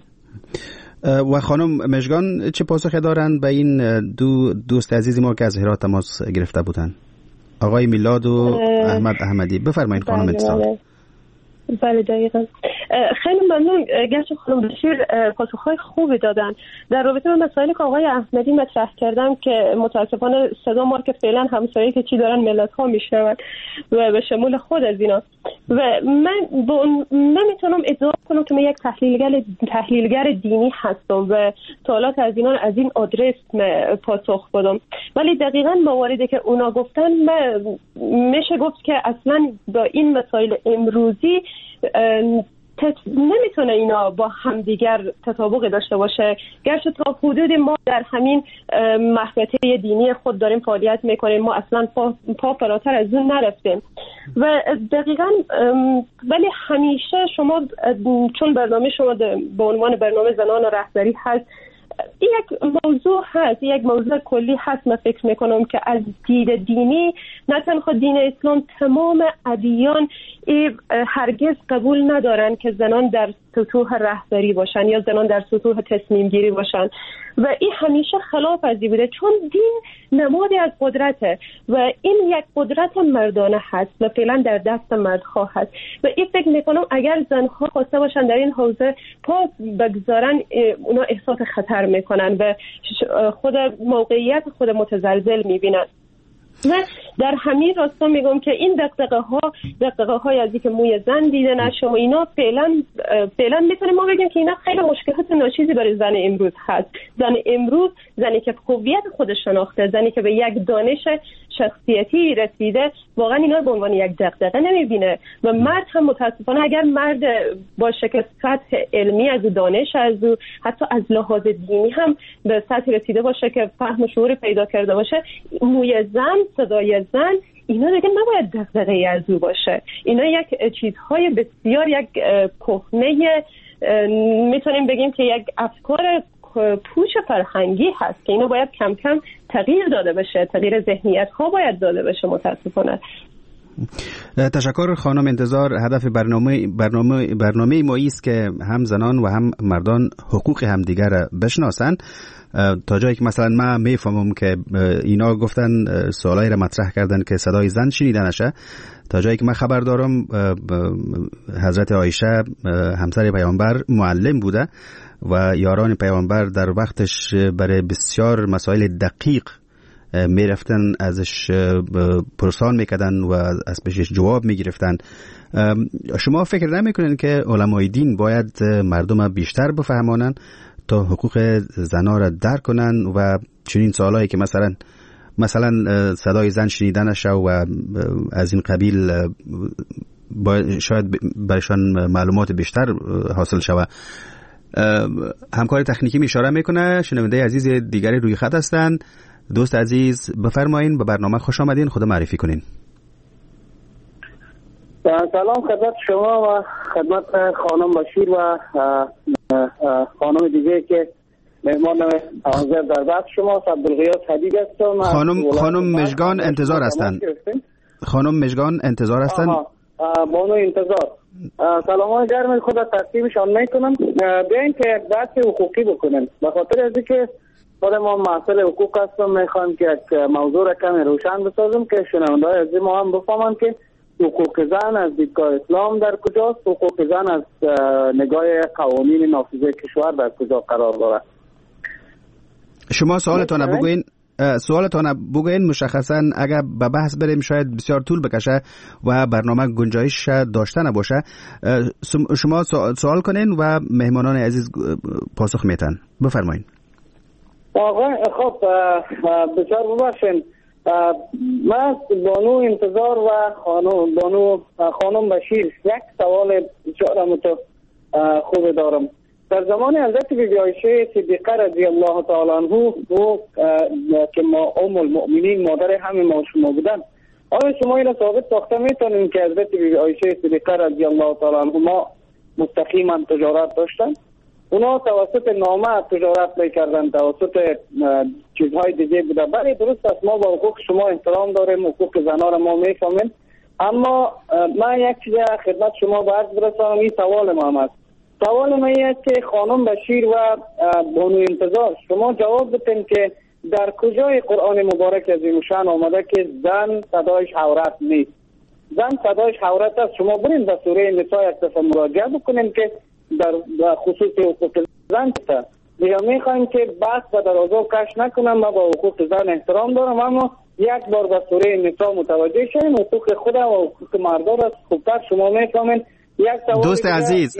و خانم مژگان چه پاسخی دارند به این دو دوست عزیزی ما که از هرات تماس گرفته بودند، آقای میلاد و احمد احمدی؟ بفرمایید خانم انتصار. بله دقیقا. خیلی ممنون. گرچه خانم بشیر پاسخهای خوبی دادن در رابطه با مسائلی که آقای احمدی مطرح کردن که متاسفانه صدا ما که فعلا همسایه که چی دارن ملت ها میشنون و به شمول خود از اینا و من نمیتونم ادعا کنم که من یک تحلیلگر دینی هستم و سوالات از اینا از این آدرس پاسخ بدم، ولی دقیقاً مواردی که اونا گفتن میشه گفت که اصلا با این مسائل امروزی نمیتونه اینا با همدیگر تطابق داشته باشه. گرچه تا حدود ما در همین محوطه دینی خود داریم فعالیت میکنیم، ما اصلا پا فراتر از اون نرفتیم و دقیقاً ولی همیشه شما چون برنامه شما به عنوان برنامه زنان و رهبری هست یک موضوع هست، یک موضوع کلی هست. من فکر میکنم که از دید دینی، نه تنها دین اسلام، تمام ادیان هرگز قبول ندارن که زنان در سطوح رهبری باشن یا زنان در سطوح تصمیم گیری باشن و این همیشه خلاف ازی بوده، چون دین نمادی از قدرته و این یک قدرت مردانه هست و فعلا در دست مردها هست و این فکر میکنم اگر زنها خواسته باشن در این حوزه پا بگذارن، اونا احساس خطر میکنن و خود موقعیت خود متزلزل میبینن. من در همین راستا میگم که این دغدغه های از اینکه موی زن دیده نشه و اینا فعلا میتونیم ما بگیم که اینا خیلی مشکلات ناچیزی برای زن امروز هست. زن امروز، زنی که هویت خودش شناخته، زنی که به یک دانش شخصیتی رسیده، واقعا اینا به عنوان یک دغدغه نمیبینه و مرد هم متاسفانه اگر مرد باشه که سطح علمی از دانش از حتی از لحاظ دینی هم به سطح رسیده باشه که فهم و شعور پیدا کرده باشه، موی زن، صدای زن، اینا دیگه نباید دغدغه‌ای از او باشه. اینا یک چیزهای بسیار یک کهنه، میتونیم بگیم که یک افکار پوچ فرهنگی هست که اینا باید کم کم تغییر داده بشه، تغییر ذهنیت ها باید داده بشه متاسفانه. تشکر خانم انتظار. هدف برنامه ما است که هم زنان و هم مردان حقوق همدیگر بشناسن، تا جایی که مثلا من میفهمم که اینا گفتن سوالایی را مطرح کردن که صدای زن شنیده نشه، تا جایی که من خبر دارم حضرت عایشه همسر پیامبر معلم بوده و یاران پیامبر در وقتش برای بسیار مسائل دقیق میرفتن ازش پرسان میکردن و از پیشش جواب میگرفتن. شما فکر نمیکنین که علمای دین باید مردم بیشتر بفهمانن تا حقوق زنا را درک کنن و چنین سوالایی که مثلا صدای زن شنیده نشه و از این قبیل شاید برایشان معلومات بیشتر حاصل شود؟ همکار تکنیکی اشاره میکنه. شنونده عزیز دیگری روی خط هستند. دوست عزیز بفرمایین، به برنامه خوش آمدین، خود معرفی کنین. سلام خدمت شما و خدمت خانم بشیر و خانم دیگه که مهمان حاضر در بحث شما. عبدالغیاث حدید هستم. خانم مژگان انتظار هستند. خانم مژگان انتظار هستند. بانو انتظار. سلام گرم خود ترتیبشان میکنم. بیاین که بحث حقوقی بکنیم، به خاطر از اینکه خود ما مسئله حقوق هستم، میخوام که موضوع را کمی روشن بسازم که شنونده‌های عزیز ما هم بفهمن که حقوق زن از دیدگاه اسلام در کجاست، حقوق زن از نگاه قوانین نافذه کشور در کجا قرار داره. شما سوالتان بگوین مشخصا اگر به بحث بریم شاید بسیار طول بکشه و برنامه گنجایش داشته نباشه. شما سوال کنین و مهمانان عزیز پاسخ میتن. بفرمایید. آقا خب بسیار ببخشید، من بانو انتظار و خانم بشیر یک سوال بسیار خوب دارم. در زمان حضرت بیبی عایشه صدیقه رضی الله تعالی عنها که ما ام المؤمنین مادر همه ما شما بودن، آیا شما این ثابت ساخته میتونین که حضرت بیبی عایشه صدیقه رضی الله تعالی عنها مستقیما تجارت داشتن؟ اونا توسط نامه تجارت میکردن، توسط چیزهای دیگه بوده. بله درست است، ما با حقوق شما احترام داریم، حقوق زنها را ما میفهمیم، اما من یک چیز خدمت شما به عرض برسانم. این سوال ما است. سوال من این است که خانم بشیر و بانو انتظار شما جواب بدین که در کجای قرآن مبارک عظیم الشأن آمده که زن صدایش عورت نیست؟ زن صدایش عورت است. شما برین به سوره نساء یک دفعه مراجعه بکنین که در خصوص حقوق زن است. یا میخوایم که بحث و درازا کش نکنم، من با حقوق زن احترام دارم، اما یک بار به سوره نساء متوجه شوین، حقوق خود و حقوق مردان است خوبتر شما میفهمین. دوست عزیز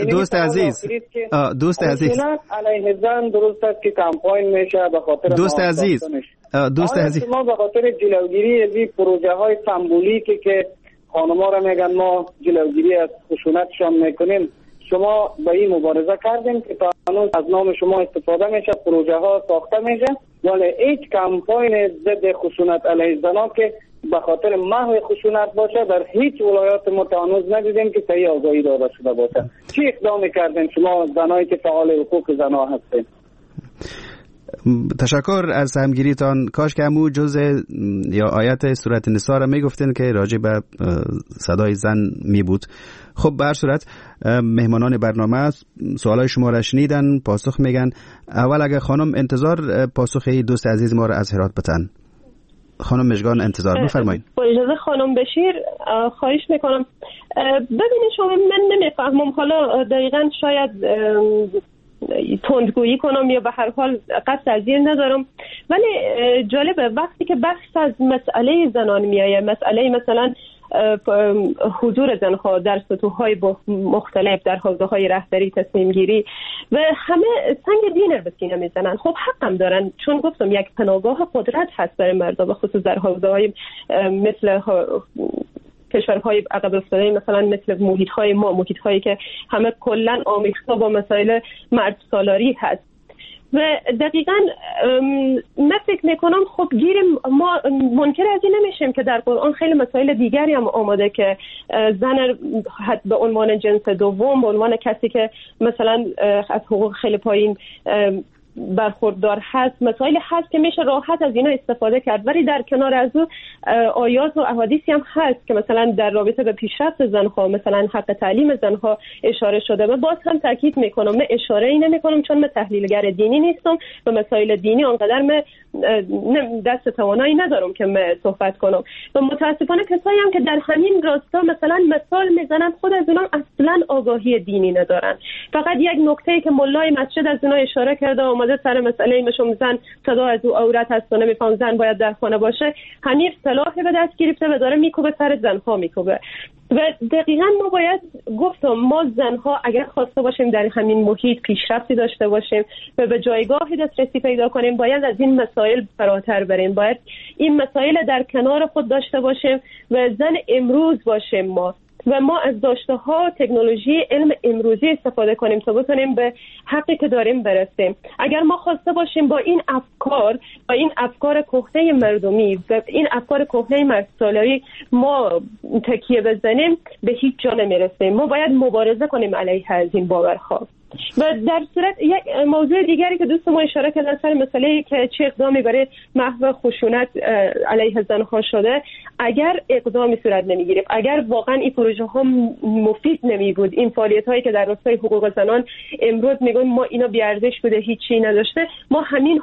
علیه زن درست است که کمپاین میشه به خاطر دوست عزیز ما به خاطر جلوگیری از این پروژه های سمبولیکی که خانم‌ها را میگن ما جلوگیری از خشونتشان میکنیم، شما به این مبارزه کردیم که تا هنوز از نام شما استفاده میشه، پروژه ها ساخته میشه، ولی هیچ کمپاین ضد خشونت علیه زنان که به خاطر محو خشونت باشه در هیچ ولایات ما تا هنوز ندیدیم که صحیح آگاهی داده شده باشه. چی اقدام کردین شما زنایی که فعال حقوق زنها هستین؟ تشکر از همگیریتان. کاش که همون جزء یا آیت سورت نساء را میگفتین که راجع به صدای زن می بود. خب به هر صورت مهمانان برنامه سوالای شما را شنیدن، پاسخ میگن. اول اگه خانم انتظار پاسخ دوست عزیز ما را از هرات بتن. خانم مژگان انتظار بفرمایید. با اجازه خانم بشیر خواهش میکنم. ببینید شما، من نمیفهمم، حالا دقیقاً شاید تندگویی کنم یا به هر حال قصد ازیر ندارم، ولی جالبه وقتی که بحث از مسئله زنان میایه، مسئله مثلا حضور زنها در سطوح‌های مختلف، در حوزه‌های رهبری، تصمیم گیری و همه سنگ دین رو به سینه میزنن. خب حقم دارن، چون گفتم یک پناهگاه قدرت هست برای مردم، به خصوص در حوزه‌های مثل کشورهای عقب افتاده، مثلا مثل محیط‌هایی که همه کلاً آمیخته با مسائل مرد سالاری هست. و دقیقاً من فکر میکنم خب ما منکر از این نمیشیم که در قرآن خیلی مسائل دیگری هم آمده که زن به عنوان جنس دوم، به عنوان کسی که مثلا از حقوق خیلی پایین برخوردار هست، مسائل هست که میشه راحت از اینا استفاده کرد. ولی در کنار از او آیات و احادیثی هم هست که مثلا در رابطه به پیشرفت زنها، مثلا حق تعلیم زنها اشاره شده. و باز هم تاکید میکنم من اشاره ای نمیکنم چون من تحلیلگر دینی نیستم و مسائل دینی آنقدر من دست توانایی ندارم که من صحبت کنم. و متاسفانه کسایی هم که در همین راستا مثلا مثال میزنن، خود از اونها اصلا آگاهی دینی ندارن. فقط یک نکته‌ای که مولای مسجد از اونها اشاره کرده اومده سر مسئله مشوم زن صدا از او عورت هست و نمیفهم زن باید در خانه باشه، همین سلاح به دست گرفته و داره میکوبه سر زنها میکوبه. و دقیقاً ما باید گفتم ما زنها اگر خواسته باشیم در همین محیط پیشرفتی داشته باشیم و به جایگاهی دسترسی پیدا کنیم، باید از این مسائل فراتر بریم، باید این مسائل در کنار خود داشته باشیم و زن امروز باشیم ما و ما از داشته ها تکنولوژی علم امروزی استفاده کنیم تا بتونیم به حقی که داریم برسیم. اگر ما خواسته باشیم با این افکار کهنه مردمی و این افکار کهنه مرد-سالاری ما تکیه بزنیم به هیچ جا نمیرسیم. ما باید مبارزه کنیم علیه از این باورها. و در صورت یک موضوع دیگری که دوست ما اشاره کردن سر مسئله که چه اقدامی برای محو خشونت علیه زنها شده، اگر اقدامی صورت نمیگیره، اگر واقعا این پروژه ها مفید نمی بود، این فعالیت هایی که در راستای حقوق زنان امروز میگن ما اینا بی ارزش بوده، هیچی نداشته، ما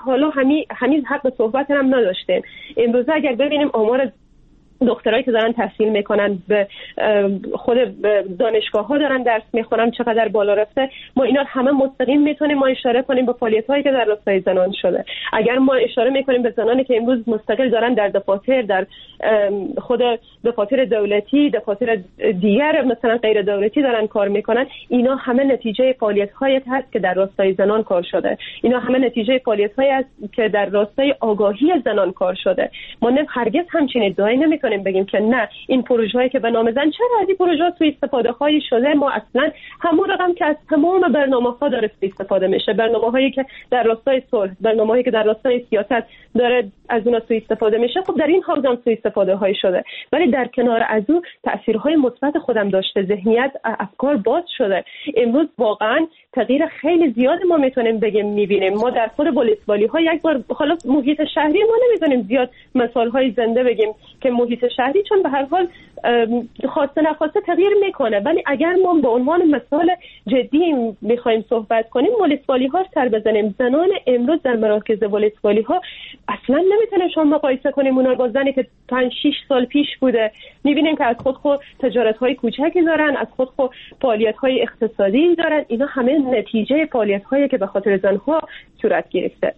همین حق صحبت هم نداشتیم. امروز اگر ببینیم آمار دخترایی که دارن تحصیل میکنن به خود دانشگاه ها دارن درس میخونن چقدر بالا رفته، ما اینا همه مستقیم میتونیم ما اشاره کنیم به فعالیت هایی که در راستای زنان شده. اگر ما اشاره میکنیم به زنانی که امروز مستقل دارن در دفاتر، در خود دفاتر دولتی، دفاتر دیگر مثلا غیر دولتی دارن کار میکنن، اینا همه نتیجه فعالیت هایی هست که در راستای زنان کار شده. اینا همه نتیجه فعالیت هایی است که در راستای آگاهی زنان کار شده. ما هرگز همچین ادعایی نمیکنیم بگیم که نه این پروژه هایی که به نام زن، چرا از این پروژه ها سوء استفاده هایی شده. ما اصلا همون رقم که از تمام برنامه ها داره سوء استفاده میشه، برنامه هایی که در راستای صلح، برنامه هایی که در راستای سیاست داره از اونها سوء استفاده میشه، خب در این حوزه هم سوء استفاده هایی شده. ولی در کنار از اون تاثیرهای مثبت خودم داشته، ذهنیت، افکار باز شده. امروز واقعا تغییر خیلی زیاد ما میتونیم بگیم میبینیم. ما در خود والیبالی ها یک بار حالا محیط شهری ما نمیتونیم زیاد مثال های زنده بگیم که محیط شهری چون به هر حال خواسته نخواسته تغییر میکنه، ولی اگر ما به عنوان مثال جدی میخوایم صحبت کنیم، والیبالی ها سر بزنیم، زنان امروز در مراکز والیبالی ها اصلا نمیتونیم شما مقایسه کنیم اونا با زنی که 5-6 سال پیش بوده. میبینیم که از خود تجارت های کوچکی دارن، از خود فعالیت های اقتصادی دارن. اینا همه نتیجه فعالیت هایی که به خاطر زنها صورت گرفته.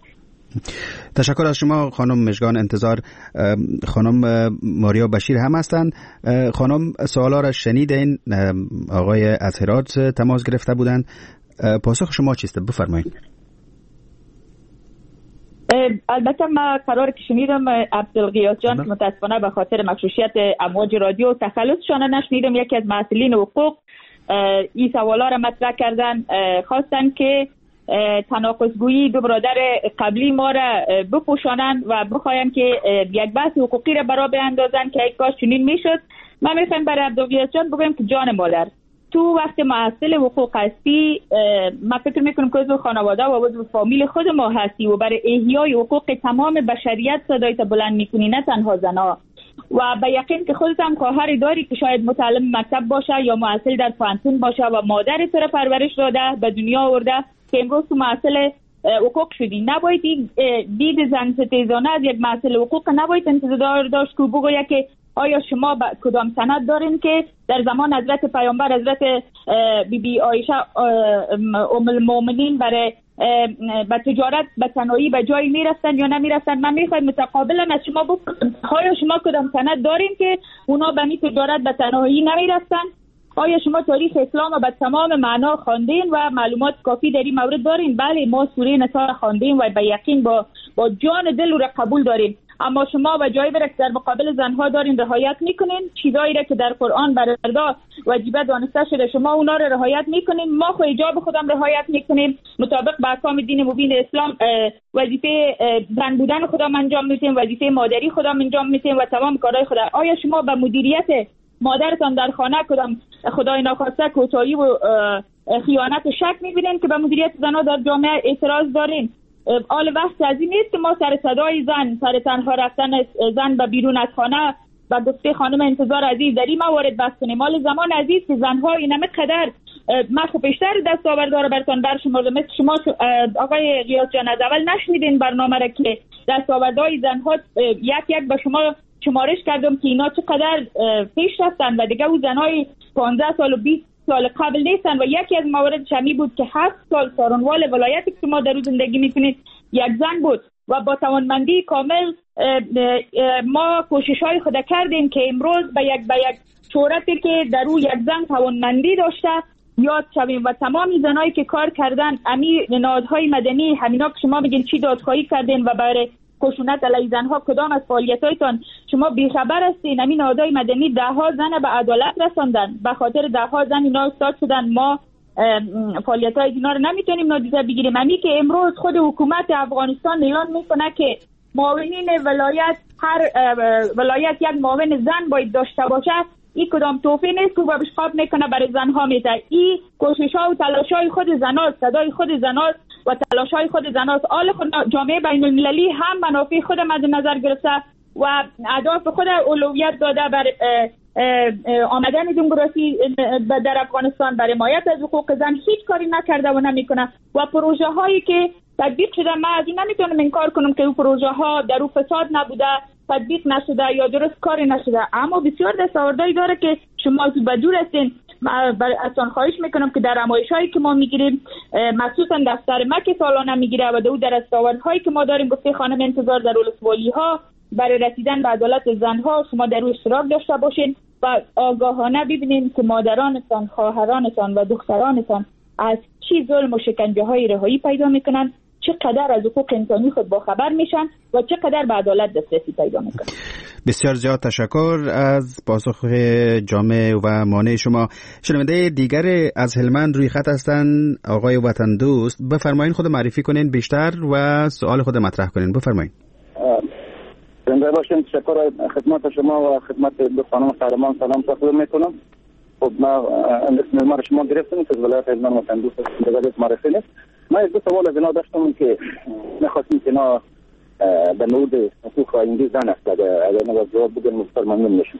تشکر از شما خانم مژگان. انتظار خانم ماریا بشیر هم هستند. خانم سوالا را شنیدین، آقای از هرات تماس گرفته بودند. پاسخ شما چیست؟ بفرمایید. البته ما قرار که شنیدم عبدالغیاث جان که متاسفانه به خاطر مشروعیت امواج رادیو و تخلصشان نشنیدم، یکی از مسئولین حقوق این سوالا را مطرح کردن، خواستن که تناقض‌گویی دو برادر قبلی ما را بپوشانند و بخواین که یک بحث حقوقی را برا بیندازن که یک کاش چنین میشد. من میخوایم برای عبدالغیاث جان بگویم که جان مادر، تو وقت محصل حقوق هستی، من فکر میکنم که عضو خانواده و عضو فامیل خود ما هستی و برای احیای حقوق تمام بشریت صدایت بلند میکنی، نه تنها زنها. و به یقین که خودت هم خواهری داری که شاید متعلم مکتب باشه یا محصل در پانتون باشه و مادر تو را پرورش داده به دنیا آورده که امروز تو محصل حقوق شدی. نباید دید زن ستیزانه از یک محصل حقوق نباید انتظار داشت که بگوید که آیا شما کدام سند دارین که در زمان حضرت پیامبر حضرت بی عایشه ام المؤمنین برای به تجارت به صنایع به جایی میرفتن یا نمیرفتن؟ من میخوایم متقابلا از شما بپرسم آیا شما کدام سند دارین که اونا به این تجارت به صنایع نمیرفتن؟ آیا شما تاریخ اسلام رو به تمام معنا خواندین و معلومات کافی در این مورد دارین؟ بله، ما سوره نصار خواندیم و به یقین با جان دل رو قبول داریم. اما شما به جایی برای در مقابل زنها دارین رعایت میکنین چیزایی را که در قرآن برده واجبه دانسته شده، شما اونا رو رعایت میکنین. ما خو حجاب خودم رعایت میکنیم، مطابق با احکام دین مبین اسلام وظیفه زن بودن خودم انجام میدیم، وظیفه مادری خودم انجام میدیم و تمام کارهای خودم. آیا شما به مدیریت مادرتان در خانه کدام خدای ناخواسته کوتاهی و خیانت شک میبینین که به مدیریت زنها در جامعه اعتراض دارین؟ آل وقت از این نیست که ما سر صدای زن، سر تنها رفتن زن به بیرون از خانه و گفته خانم انتظار عزیز در این موارد بس کنیم. مال زمان عزیز که زنها اینمه قدر من خب بیشتر دستاوردار برتان برشمردم. مثل شما آقای غیاث جان از اول نشنیدین برنامه را که دستاوردهای زنها یک یک به شما شمارش کردم که اینا چقدر پیش رفتن و دیگه او زنهای 15 سال و 20 سال قبل نیستن. و یکی از موارد شمی بود که 7 سال سارنوال ولایتی که ما در زندگی میکنید یک زن بود و با توانمندی کامل ما کوشش‌های خود کردیم که امروز به یک صورتی که در او یک زن توانمندی داشته یاد شویم و تمام زنایی که کار کردن امی نهادهای مدنی همینا که شما میگین چی دادخواهی کردین و برای خشونت علیه زنها کدام از فعالیت‌هایتان شما بیخبر هستین؟ همین نهادهای مدنی ده‌ها زن به عدالت رساندن، به خاطر ده‌ها زن اینا استاد شدن. ما فعالیت‌های اینا رو نمیتونیم نادیده بگیریم. همین که امروز خود حکومت افغانستان اعلان میکنه که معاونین ولایت هر ولایت یک معاون زن باید داشته باشه، این کدام توفیق نیست که بشقاب میکنه برای زنها میده. این کوشش‌ها و تلاش‌های خود زناست، صدای خود زناست و تلاش‌های خود زناست. آل خود جامعه بین المللی هم منافع خود مد نظر گرفته و اهداف خود اولویت داده بر آمدن دموکراسی در افغانستان، برای حمایت از حقوق زن هیچ کاری نکرده و نمیکنه. و پروژه هایی که تطبیق شده من از این نمیتونم انکار کنم که اون پروژه ها در اون فساد نبوده، تطبیق نشده یا درست کاری نشده، اما بسیار دستاوردهایی داره که شما تو بدور هستین. اصلا خواهش میکنم که در نمایش‌هایی که ما میگیریم، مخصوصا دفتر ما که سالانه میگیره و در دستاوردهایی که ما داریم، گفته خانم انتظار در ولسوالی‌ها برای رسیدن به عدالت زنها شما در اشتراک داشته باشین و آگاهانه ببینین که مادرانتان، خواهرانتان و دخترانتان از چی ظلم و شکنجه‌های رهایی پیدا میکنن، چقدر از حقوق انسانی خود با خبر میشن و چقدر به عدالت دسترسی پیدا میکنن. بسیار زیاد تشکر از پاسخ جامع و مانع شما. شنونده دیگر از هلمند روی خط هستند، آقای وطن دوست. بفرمایید خود معرفی کنین بیشتر و سوال خود مطرح کنین. بفرمایید. زنده باشین. تشکر خدمت شما و خدمت دو خانم قهرمان سلام تقدیم میکنم. خب ما اسم ما شما گرفتیم که ولایت هلمند وطن دوست دیگه معرفی نیست. من دو سوال از اینا داشتم که می‌خواستم که اینا در مورد حقوق آینده زن است. اگر اینا جواب بدن مستر ممنون میشم.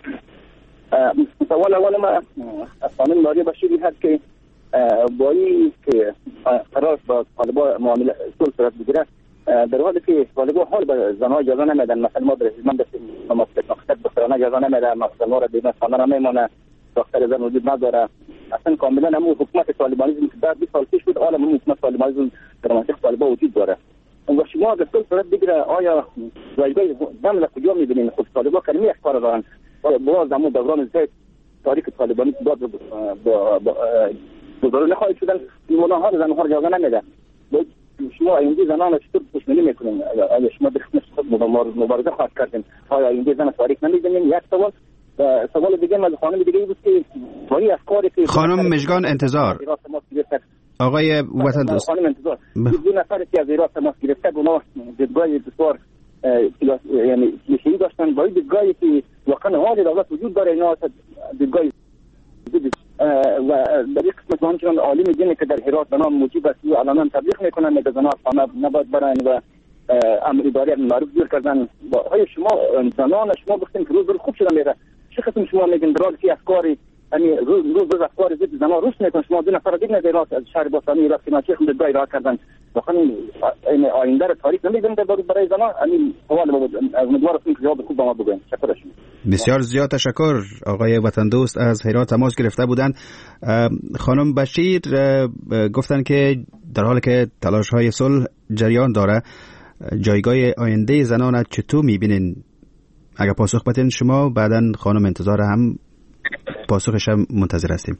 سوال اول ما از خانم ماریا بشیری هست که با این که قرار با طالبان معامله صورت بگیره، در حالی که طالبان حال به زنها اجازه نمیدن، مثلا ما در هلمند مقصد دخترانه اجازه نمیده، مثلا ما را بیرون خانه را میمانه، دختر زن وجود نداره. اصلا کاملا همون حکومت طالبانیسم که در 20 سال پیش بود، حالا همون حکومت طالبانیسم در منطقه طالبان وجود داره. و شما اگر صورت بگیره آیا جایگاه زن را کجا میبینین؟ خود طالبان کلمه یک کار دارن. باز همون دوران زید تاریخ طالبانی باز گذاره نخواهید شدن، مولاها رو زنها رو اجازه نمیده. شما آینده زنان را چطور پیش‌بینی میکنین؟ اگر شما مبارزه خواهد کردین، آیا آینده زن تاریخ نمیبینین؟ یک سوال. سوال دیگه از خانم دیگه بود که با این افکاری که خانم مژگان انتظار، آقای وطن دوست، خانم انتظار دو نفری که از ایران تماس گرفته اونا دیدگاه بسیار یعنی کلیشه‌ای داشتن، با این دیدگاهی که واقعا حال دولت وجود داره، اینا دیدگاه و در این قسمت همچنان عالی می‌دونیم که در هرات به نام موجی است و علنا تبلیغ میکنن که زنان خانه نباید برن و امر اداری معروف دور کردن. با های شما زنان شما گفتین که روز خوب شده میره، چه قسم شما میگین درال که افکاری یعنی روز افکار ضد زنان روش میکنن؟ شما دو نفر دیگه در از شهر باستانی را سیناچی خود دای راه کردن واقعا این آینده رو تاریخ نمیدونم برای زنان. همین سوال بود، امیدوارم که جواب خوب به ما بگین. تشکر شما. بسیار زیاد تشکر. آقای وطن دوست از هرات تماس گرفته بودند. خانم بشیر گفتن که در حالی که تلاش های صلح جریان داره، جایگاه آینده زنان چطور میبینین؟ اگر پاسخ بدین شما، بعداً خانم انتظار هم پاسخش هم منتظر هستیم.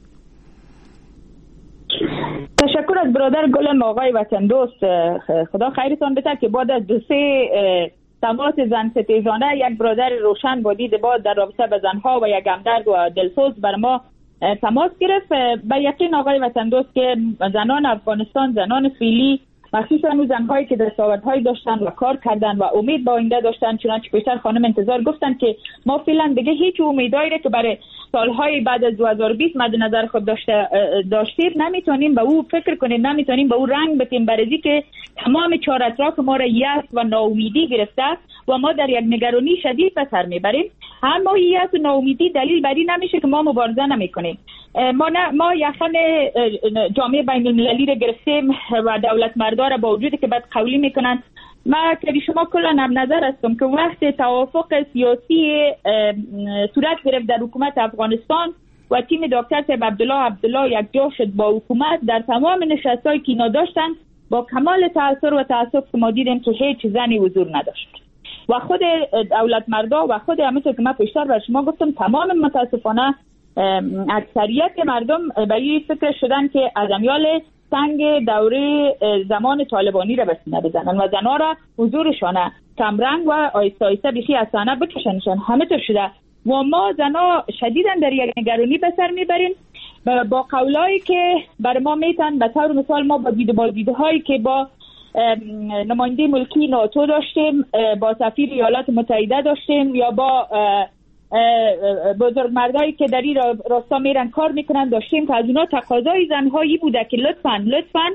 تشکر از برادر گلم آقای وطن دوست. خدا خیرتان بده که بعد از 2-3 تماس زن ستیزانه یک برادر روشن با دید باز در رابطه به زنها و یک همدرد و دلسوز بر ما تماس گرفت. به یقین آقای وطن دوست که زنان افغانستان، زنان فعلی، مخصوصا اون زنهایی که دستاوردهایی داشتن و کار کردن و امید با آینده داشتن، چنانچه پیشتر خانم انتظار گفتن که ما فعلا دیگه هیچ امیدایی که برای سالهای بعد از 2020 مد نظر خود داشتیم نمیتونیم به او فکر کنیم، نمیتونیم به او رنگ بدیم، برای که تمام چهار اطراف ما را یأس و ناامیدی گرفته و ما در یک نگرانی شدید به سر میبریم. اما یأس و ناامیدی دلیل بر این نمیشه که ما مبارزه نمیکنیم. ما یخن جامعه بین المللی را گرفتیم و دولت مردار با وجودی که بعد قولی میکنن. ما که شما کلا هم نظر هستم که وقت توافق سیاسی صورت گرفت در حکومت افغانستان و تیم دکتر صاحب عبدالله یک جا شد با حکومت، در تمام نشستایی که اینا داشتن با کمال تأثیر و تأسف که ما دیدیم که هیچ زنی حضور نداشت و خود دولت مردا و خود همونطور که من پیشتر بر شما گفتم تمام متاسفانه اکثریت مردم برای فکر شدن که از امیال سنگ دوره زمان طالبانی را بسینه بزنن و زنها را حضورشان کمرنگ و آیسته آیسته بیخی از صحنه بکشنشان. همه طور شده و ما زنها شدیداً در یک نگرانی به سر میبریم با قولایی که بر ما میتن. به طور مثال ما با دیدهایی که با نماینده ملکی ناتو داشتیم، با سفیر ایالات متحده داشتیم یا با بزرگمردایی که در این راستا میرن کار میکنن داشتیم که از اونا تقاضای زنهایی بوده که لطفاً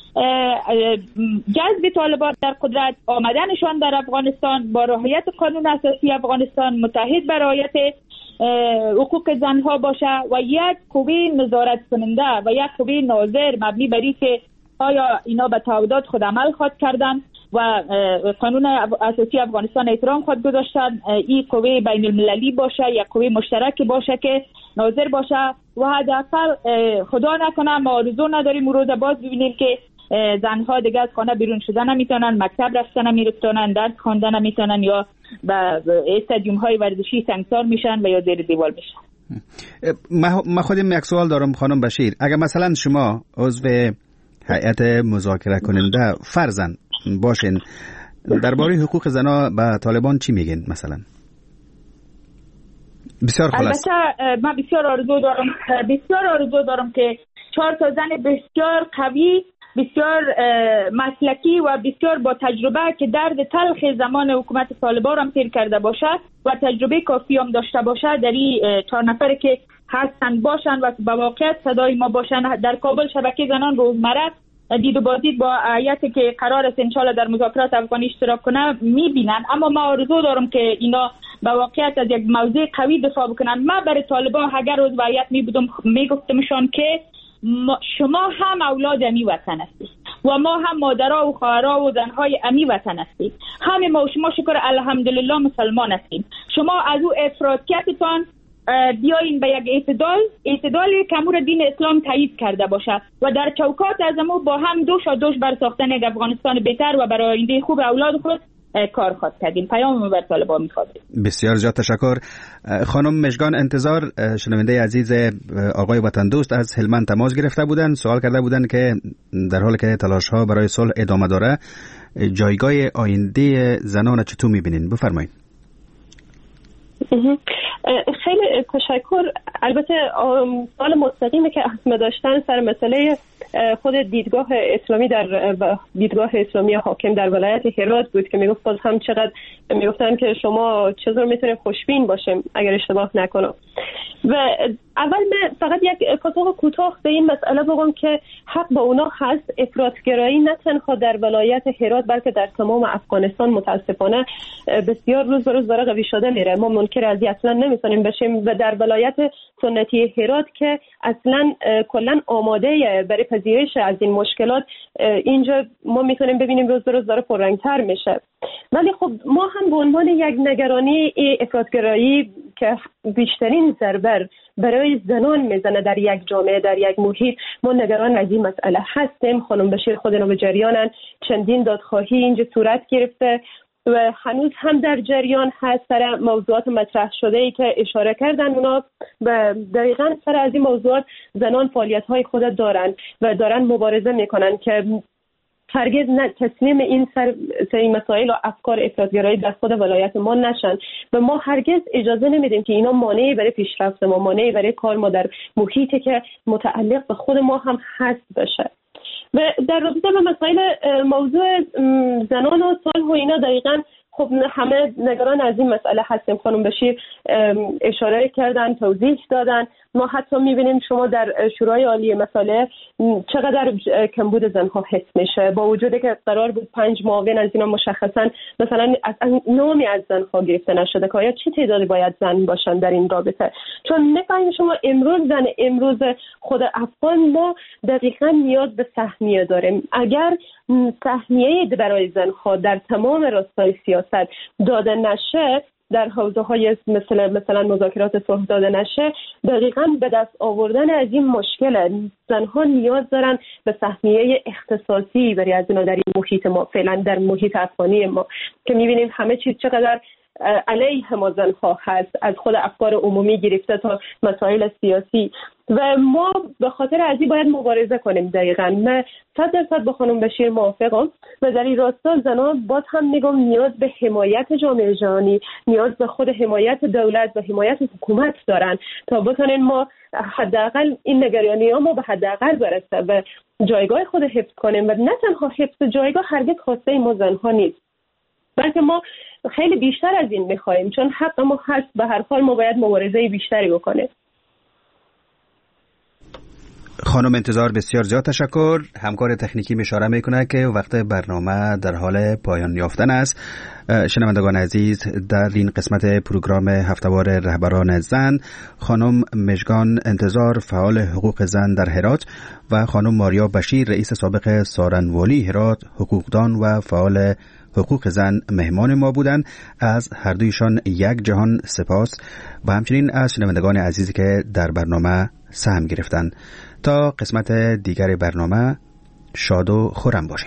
جذب طالبان در قدرت، آمدنشان در افغانستان با رعایت قانون اساسی افغانستان متحد بر رعایت حقوق زنها باشه و یک قوه نظارت کننده و یک قوه ناظر مبنی بر اینکه آیا اینا به تعهدات خود عمل خواهد کردن و قانون اساسی افغانستان احترام خود گذاشتن. این قوه بین المللی باشه، یک قوه مشترک باشه که ناظر باشه و حداقل خدا نکنه ما آرزو نداریم روز باز ببینیم که زنها دیگه از خانه بیرون شدن نمیتونن، مکتب رفتن نمیتونن، درس خواندن نمیتونن یا به استادیوم های ورزشی سنگسار میشن و یا زیر دیوار میشن. من خودم یک سوال دارم خانم بشیر. اگر مثلا شما عضو هیئت مذاکره کننده فرضاً باشین، درباره حقوق زنها به طالبان چی میگین مثلا؟ بسیار خلاص. البته من بسیار آرزو دارم که 4 زن بسیار قوی، بسیار مسلکی و بسیار با تجربه که درد تلخ زمان حکومت طالبان هم تیر کرده باشه و تجربه کافی هم داشته باشه در این 4 نفر که هستن باشن و با واقعیت صدای ما باشن. در کابل شبکه زنان روزمره دید و بازدید با هیئتی که قرار است انشالله در مذاکرات افغانی اشتراک کنه میبینن. اما ما آرزو دارم که اینا با واقعیت از یک موضوع قوی دفاع بکنن. من برای طالبان اگر روز وضعیت میگفتمشان که شما هم اولاد امی وطن هستید و ما هم مادرها و خواهرها و زنهای امی وطن هستید. همه ما شما شکر الحمدلله مسلمان هستیم. شما از او افراطیتتان بیاین به یک اعتدالی که امور دین اسلام تایید کرده باشه و در چوکات از ما با هم دوش بر ساختن یک افغانستان بهتر و برای آینده خوب اولاد خود کار خواهد کردیم. پیام بر طالبان می‌خواهیم. بسیار زیاد تشکر. خانم مژگان انتظار، شنونده عزیز آقای وطن دوست از هلمند تماس گرفته بودند، سوال کرده بودند که در حالی که تلاش‌ها برای صلح ادامه داره، جایگاه آینده زنان چطور می‌بینین؟ بفرمایید. خیلی تشکر. البته سوال مستقیمی که اسم داشتن سر مسئله خود دیدگاه اسلامی در دیدگاه اسلامی حاکم در ولایت هرات بود که میگفت باز هم چقدر میگفتن که شما چطور میتونید خوشبین باشیم اگر اشتباه نکنم. و اول من فقط یک پاسخ کوتاه به این مسئله بگم که حق با اونا هست. افراطگرایی نه تنها در ولایت هرات بلکه در تمام افغانستان متاسفانه بسیار روز به روز داره قوی شده میره. ما منکر از اصلا نمیتونیم بشیم و در ولایت سنتی هرات که اصلا کلا آماده برای پذیرش از این مشکلات اینجا ما میتونیم ببینیم روز به روز داره پررنگتر میشه. ولی خب ما هم به عنوان یک نگرانی افراطگرایی که بیشترین ضربه برای زنان میزنه در یک جامعه در یک محیط، ما نگران از این مسئله هستیم. خانم بشیر خودنو به جریانن، چندین دادخواهی اینجا صورت گرفته و هنوز هم در جریان هست سر موضوعات مطرح شده ای که اشاره کردن. اونا دقیقاً سر از این موضوعات زنان فعالیت های خود دارن و دارن مبارزه میکنن که هرگز تسلیم این این مسائل و افکار افراطگرایی در خود ولایت ما نشن و ما هرگز اجازه نمیدیم که اینا مانعی برای پیشرفت ما، مانعی برای کار ما در محیطی که متعلق به خود ما هم هست بشه. و در رابطه با مسائل موضوع زنان و صلح و اینا دقیقاً خب همه نگران از این مسئله هستیم. خانم بشیر اشاره کردن، توضیح دادن. ما حتی میبینیم شما در شورای عالی مسائل چقدر کمبود زنها حس میشه، با وجودی که قرار بود 5 معاون از اینا مشخصا مثلا نامی از زنها گرفته نشده که آیا چه تعدادی باید زن باشن در این رابطه. چون میفهمیم شما امروز خود افغان ما دقیقاً نیاز به سهمیه داریم. اگر سهمیه برای زنها در تمام راستای سیاست داده نشه، در حوزه‌های مثلا مذاکرات صلح داده نشه، دقیقاً به دست آوردن از این مشکل زنها نیاز دارن به سهمیه اختصاصی برای از اینا در این محیط ما، فعلا در محیط افغانی ما که می‌بینیم همه چیز چقدر علیه ما زنها هست، از خود افکار عمومی گرفته تا مسائل سیاسی و ما به خاطر از این باید مبارزه کنیم. دقیقاً من 100% با خانم بشیر موافقم و در این راستا زنان باز هم میگم نیاز به حمایت جامعه جهانی، نیاز به خود حمایت دولت و حمایت حکومت دارن تا بتونن ما حداقل این نگرانی‌ها ما به حداقل برسه و جایگاه خود حفظ کنیم. و نه تنها حفظ جایگاه هرگز خواسته ما زنها نیست، بلکه ما خیلی بیشتر از این می‌خوایم، چون حق ما هست. به هر حال ما باید مبارزه بیشتری بکنیم. خانم انتظار بسیار زیاد تشکر. همکار تکنیکی اشاره میکنه که وقت برنامه در حال پایان یافتن است. شنوندگان عزیز، در این قسمت پروگرام هفته‌وار رهبران زن خانم مژگان انتظار فعال حقوق زن در هرات و خانم ماریا بشیر رئیس سابق سارنوالی هرات حقوقدان و فعال حقوق زن مهمان ما بودند. از هر دویشان یک جهان سپاس و همچنین از شنوندگان عزیزی که در برنامه سهم گرفتند. تا قسمت دیگر برنامه شاد و خرم باشین.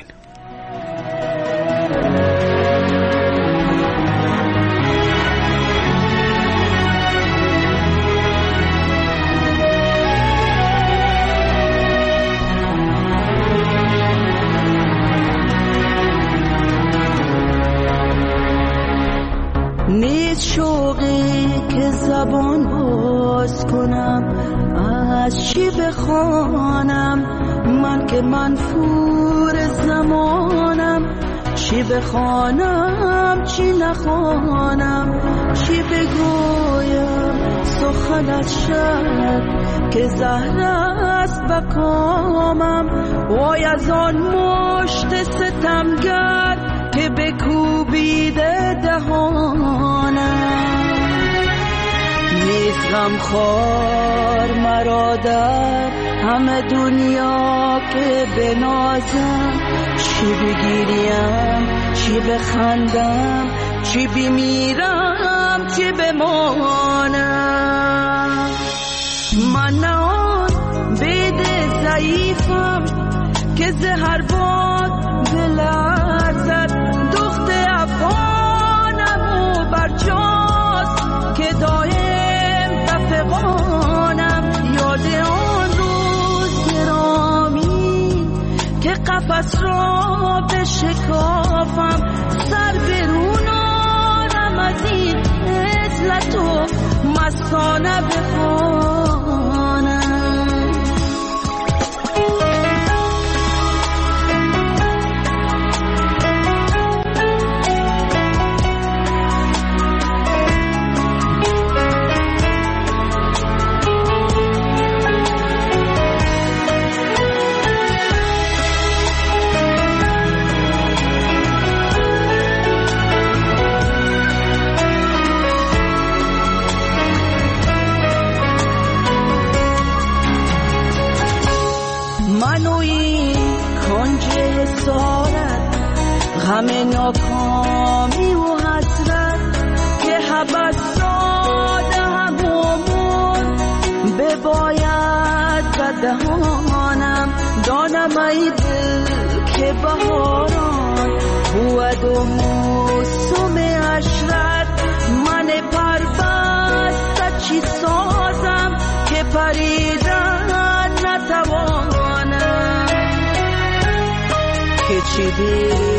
نیست شوقی که زبان باز کنم، از چی بخوانم من که منفور زمانم، چی بخوانم چی نخوانم، چی بگویم سخنت شد که زهر است بکامم. وای از آن مشت ستمگر که بکوبیده دهانم، نیست غمخوار مرا در همه دنیا که بنازم، چی بگیریم چی بخندم، چی بمیرم چی بمانم. من نه آن بید ضعیفم که زهر باد بلرزد، دخت افغانم و برجاست که دایم دفقانم. یاد آن روز گرامی که قفس را بشکافم، سر برونانم از این عزلت و مستانه بخوانم. دهانم دانم ای دل که بهاران بود و موسم عشرت من پربسته چی سازم که پریدن نتوانم که چی